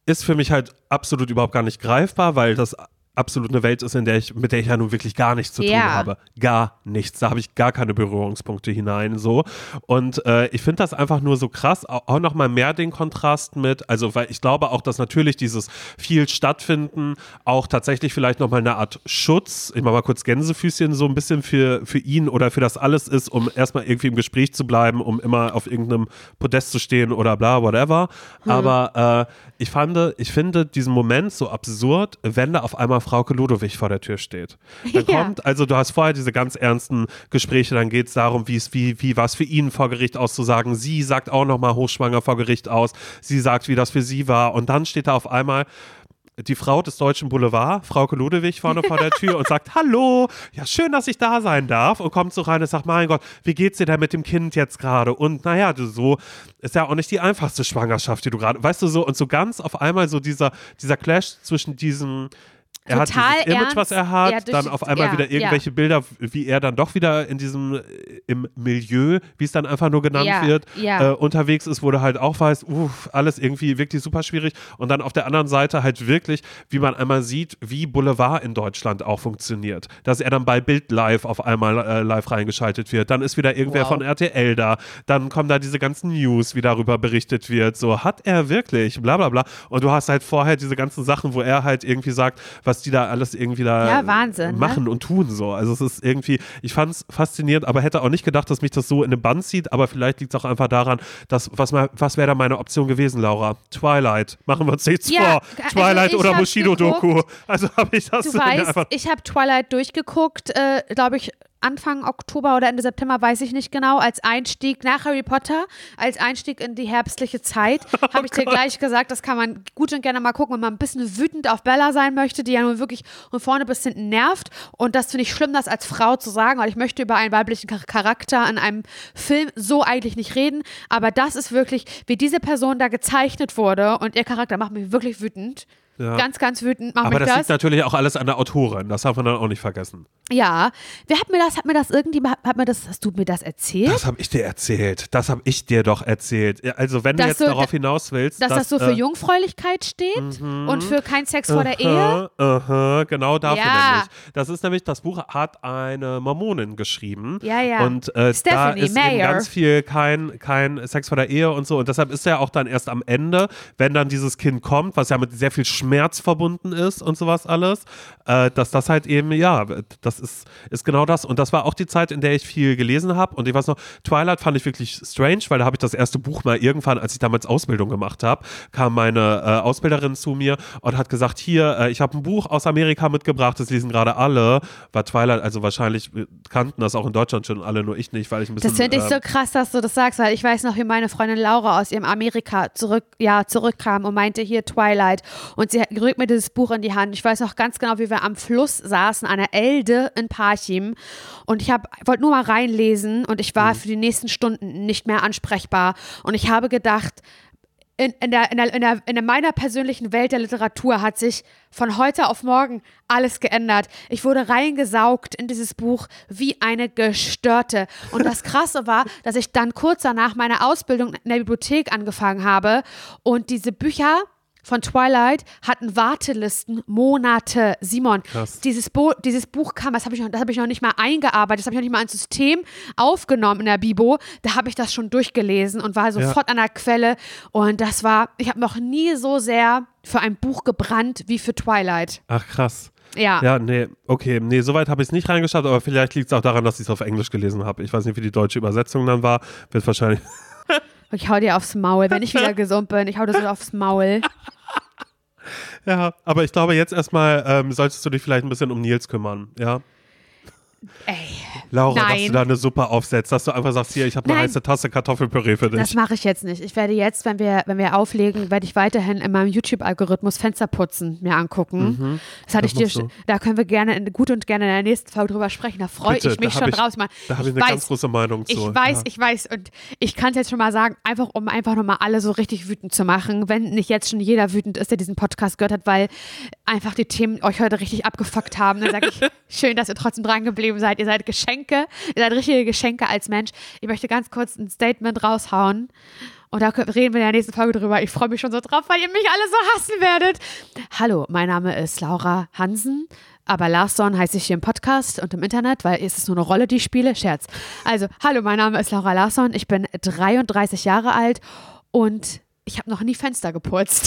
ist für mich halt absolut überhaupt gar nicht greifbar, weil das absolut eine Welt ist, in der ich, mit der ich ja nun wirklich gar nichts zu tun ja. habe. Gar nichts. Da habe ich gar keine Berührungspunkte hinein. So. Und äh, ich finde das einfach nur so krass, auch, auch nochmal mehr den Kontrast mit, also weil ich glaube auch, dass natürlich dieses viel Stattfinden auch tatsächlich vielleicht nochmal eine Art Schutz, ich mache mal kurz Gänsefüßchen, so ein bisschen für, für ihn oder für das alles ist, um erstmal irgendwie im Gespräch zu bleiben, um immer auf irgendeinem Podest zu stehen oder bla, whatever. Hm. Aber äh, ich fand, ich finde diesen Moment so absurd, wenn da auf einmal Frauke Ludowig vor der Tür steht. Dann ja. kommt, also du hast vorher diese ganz ernsten Gespräche, dann geht es darum, wie es, wie, wie was für ihn vor Gericht auszusagen. Sie sagt auch nochmal hochschwanger vor Gericht aus. Sie sagt, wie das für sie war. Und dann steht da auf einmal die Frau des Deutschen Boulevard, Frauke Ludewig, vorne vor der Tür und sagt, hallo, ja schön, dass ich da sein darf, und kommt so rein und sagt, mein Gott, wie geht's dir denn mit dem Kind jetzt gerade? Und naja, du so, ist ja auch nicht die einfachste Schwangerschaft, die du gerade, weißt du so, und so ganz auf einmal so dieser, dieser Clash zwischen diesem Er Total hat dieses Image, ernst. was er hat, Ja, dann auf einmal ja, wieder irgendwelche ja. Bilder, wie er dann doch wieder in diesem, im Milieu, wie es dann einfach nur genannt ja, wird, ja. Äh, unterwegs ist, wo du halt auch weißt, uff, alles irgendwie wirklich super schwierig. Und dann auf der anderen Seite halt wirklich, wie man einmal sieht, wie Boulevard in Deutschland auch funktioniert. Dass er dann bei Bild Live auf einmal äh, live reingeschaltet wird. Dann ist wieder irgendwer wow. von R T L da. Dann kommen da diese ganzen News, wie darüber berichtet wird. So, hat er wirklich? Bla bla bla. Und du hast halt vorher diese ganzen Sachen, wo er halt irgendwie sagt, was die da alles irgendwie da ja, Wahnsinn, machen ne? und tun. So. Also es ist irgendwie, ich fand es faszinierend, aber hätte auch nicht gedacht, dass mich das so in den Bann zieht, aber vielleicht liegt es auch einfach daran, dass, was, was wäre da meine Option gewesen, Laura? Twilight. Machen wir uns nichts ja, vor. Twilight also oder Bushido-Doku. Also habe ich das Du weißt, einfach ich habe Twilight durchgeguckt, äh, glaube ich, Anfang Oktober oder Ende September, weiß ich nicht genau, als Einstieg nach Harry Potter, als Einstieg in die herbstliche Zeit, oh habe ich dir gleich gesagt, das kann man gut und gerne mal gucken, wenn man ein bisschen wütend auf Bella sein möchte, die ja nun wirklich von vorne bis hinten nervt, und das finde ich schlimm, das als Frau zu sagen, weil ich möchte über einen weiblichen Charakter in einem Film so eigentlich nicht reden, aber das ist wirklich, wie diese Person da gezeichnet wurde, und ihr Charakter macht mich wirklich wütend. Ja. Ganz, ganz wütend macht Aber mich das das. liegt natürlich auch alles an der Autorin, das darf man dann auch nicht vergessen. Ja, wer hat mir das, hat mir das irgendwie, hat mir das, hast du mir das erzählt? Das habe ich dir erzählt, das habe ich dir doch erzählt. Also wenn dass du jetzt so, darauf hinaus willst. Dass, dass das so für äh, Jungfräulichkeit steht mhm. und für keinen Sex uh-huh, vor der Ehe? Uh-huh, genau dafür ja. nämlich. Das ist nämlich, das Buch hat eine Mormonin geschrieben. Ja, ja. Und äh, da ist Mayer. eben ganz viel kein, kein Sex vor der Ehe und so. Und deshalb ist er auch dann erst am Ende, wenn dann dieses Kind kommt, was ja mit sehr viel Schmerz verbunden ist und sowas alles, äh, dass das halt eben, ja, das ist, ist genau das. Und das war auch die Zeit, in der ich viel gelesen habe. Und ich weiß noch, Twilight fand ich wirklich strange, weil da habe ich das erste Buch mal irgendwann, als ich damals Ausbildung gemacht habe, kam meine äh, Ausbilderin zu mir und hat gesagt, hier, äh, ich habe ein Buch aus Amerika mitgebracht, das lesen gerade alle. War Twilight, also wahrscheinlich kannten das auch in Deutschland schon alle, nur ich nicht, weil ich ein bisschen... Das finde ich äh, so krass, dass du das sagst, weil ich weiß noch, wie meine Freundin Laura aus ihrem Amerika zurück, ja, zurückkam und meinte, hier Twilight. Und sie rückt mir dieses Buch in die Hand. Ich weiß noch ganz genau, wie wir am Fluss saßen, an der Elde in Parchim, und ich wollte nur mal reinlesen, und ich war mhm. für die nächsten Stunden nicht mehr ansprechbar, und ich habe gedacht, in, in, der, in, der, in, der, in meiner persönlichen Welt der Literatur hat sich von heute auf morgen alles geändert. Ich wurde reingesaugt in dieses Buch wie eine Gestörte. Und das Krasse war, dass ich dann kurz danach meine Ausbildung in der Bibliothek angefangen habe, und diese Bücher von Twilight hatten Wartelisten Monate. Simon, Krass. Dieses, Bo- dieses Buch kam, das habe ich, noch, das hab ich noch nicht mal eingearbeitet, das habe ich noch nicht mal ins System aufgenommen in der Bibo. Da habe ich das schon durchgelesen und war sofort ja. an der Quelle. Und das war, ich habe noch nie so sehr für ein Buch gebrannt wie für Twilight. Ach, krass. Ja. Ja, nee, okay. Nee, soweit habe ich es nicht reingeschaut, aber vielleicht liegt es auch daran, dass ich es auf Englisch gelesen habe. Ich weiß nicht, wie die deutsche Übersetzung dann war. Wird wahrscheinlich... Ich hau dir aufs Maul, wenn ich wieder gesund bin. Ich hau dir so aufs Maul. Ja, aber ich glaube, jetzt erstmal ähm, solltest du dich vielleicht ein bisschen um Nils kümmern, ja? Ey, Laura, nein. dass du da eine Suppe aufsetzt, dass du einfach sagst, hier, ich habe eine Nein. heiße Tasse Kartoffelpüree für dich. Das mache ich jetzt nicht. Ich werde jetzt, wenn wir, wenn wir auflegen, werde ich weiterhin in meinem YouTube-Algorithmus Fensterputzen mir angucken. Mhm. Das hatte Das ich dir, machst du. da können wir gerne, in, gut und gerne in der nächsten Folge drüber sprechen. Da freue Bitte, ich mich da schon ich, draus. Man, da habe ich, ich eine weiß, ganz große Meinung zu. Ich weiß, ja. ich weiß. Und ich kann es jetzt schon mal sagen, einfach um einfach nochmal alle so richtig wütend zu machen, wenn nicht jetzt schon jeder wütend ist, der diesen Podcast gehört hat, weil einfach die Themen euch heute richtig abgefuckt haben. Dann sage ich, schön, dass ihr trotzdem dran geblieben seid. Ihr seid Geschenke. Ihr seid richtige Geschenke als Mensch. Ich möchte ganz kurz ein Statement raushauen. Und da reden wir in der nächsten Folge drüber. Ich freue mich schon so drauf, weil ihr mich alle so hassen werdet. Hallo, mein Name ist Laura Hansen. Aber Larsson heiße ich hier im Podcast und im Internet, weil es ist nur eine Rolle, die ich spiele. Scherz. Also, hallo, mein Name ist Laura Larsson. Ich bin dreiunddreißig Jahre alt und ich habe noch nie Fenster geputzt.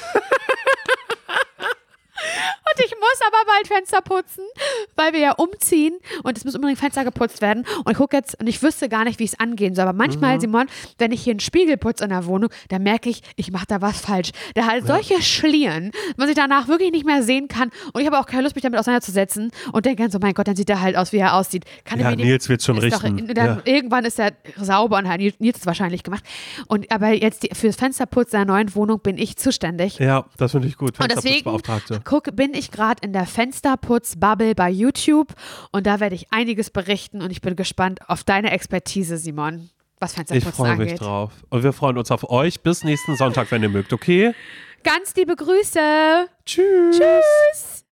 Und ich muss aber bald Fenster putzen, weil wir ja umziehen und es muss unbedingt Fenster geputzt werden. Und ich gucke jetzt, und ich wüsste gar nicht, wie ich es angehen soll. Aber manchmal, mhm. Simon, wenn ich hier einen Spiegel putze in der Wohnung, dann merke ich, ich mache da was falsch. Da halt ja. solche Schlieren, was ich danach wirklich nicht mehr sehen kann. Und ich habe auch keine Lust, mich damit auseinanderzusetzen und denke dann so, mein Gott, dann sieht er halt aus, wie er aussieht. Kann ja, mir Nils wird schon richten. Doch, dann, ja. Irgendwann ist er sauber und hat Nils es wahrscheinlich gemacht. Und aber jetzt die, für das Fensterputz der neuen Wohnung bin ich zuständig. Ja, das finde ich gut. Und deswegen guck, bin ich gerade in der Fensterputz-Bubble bei YouTube und da werde ich einiges berichten und ich bin gespannt auf deine Expertise, Simon, was Fensterputzen angeht. Ich freue mich drauf. Und wir freuen uns auf euch. Bis nächsten Sonntag, wenn ihr mögt, okay? Ganz liebe Grüße. Tschüss. Tschüss.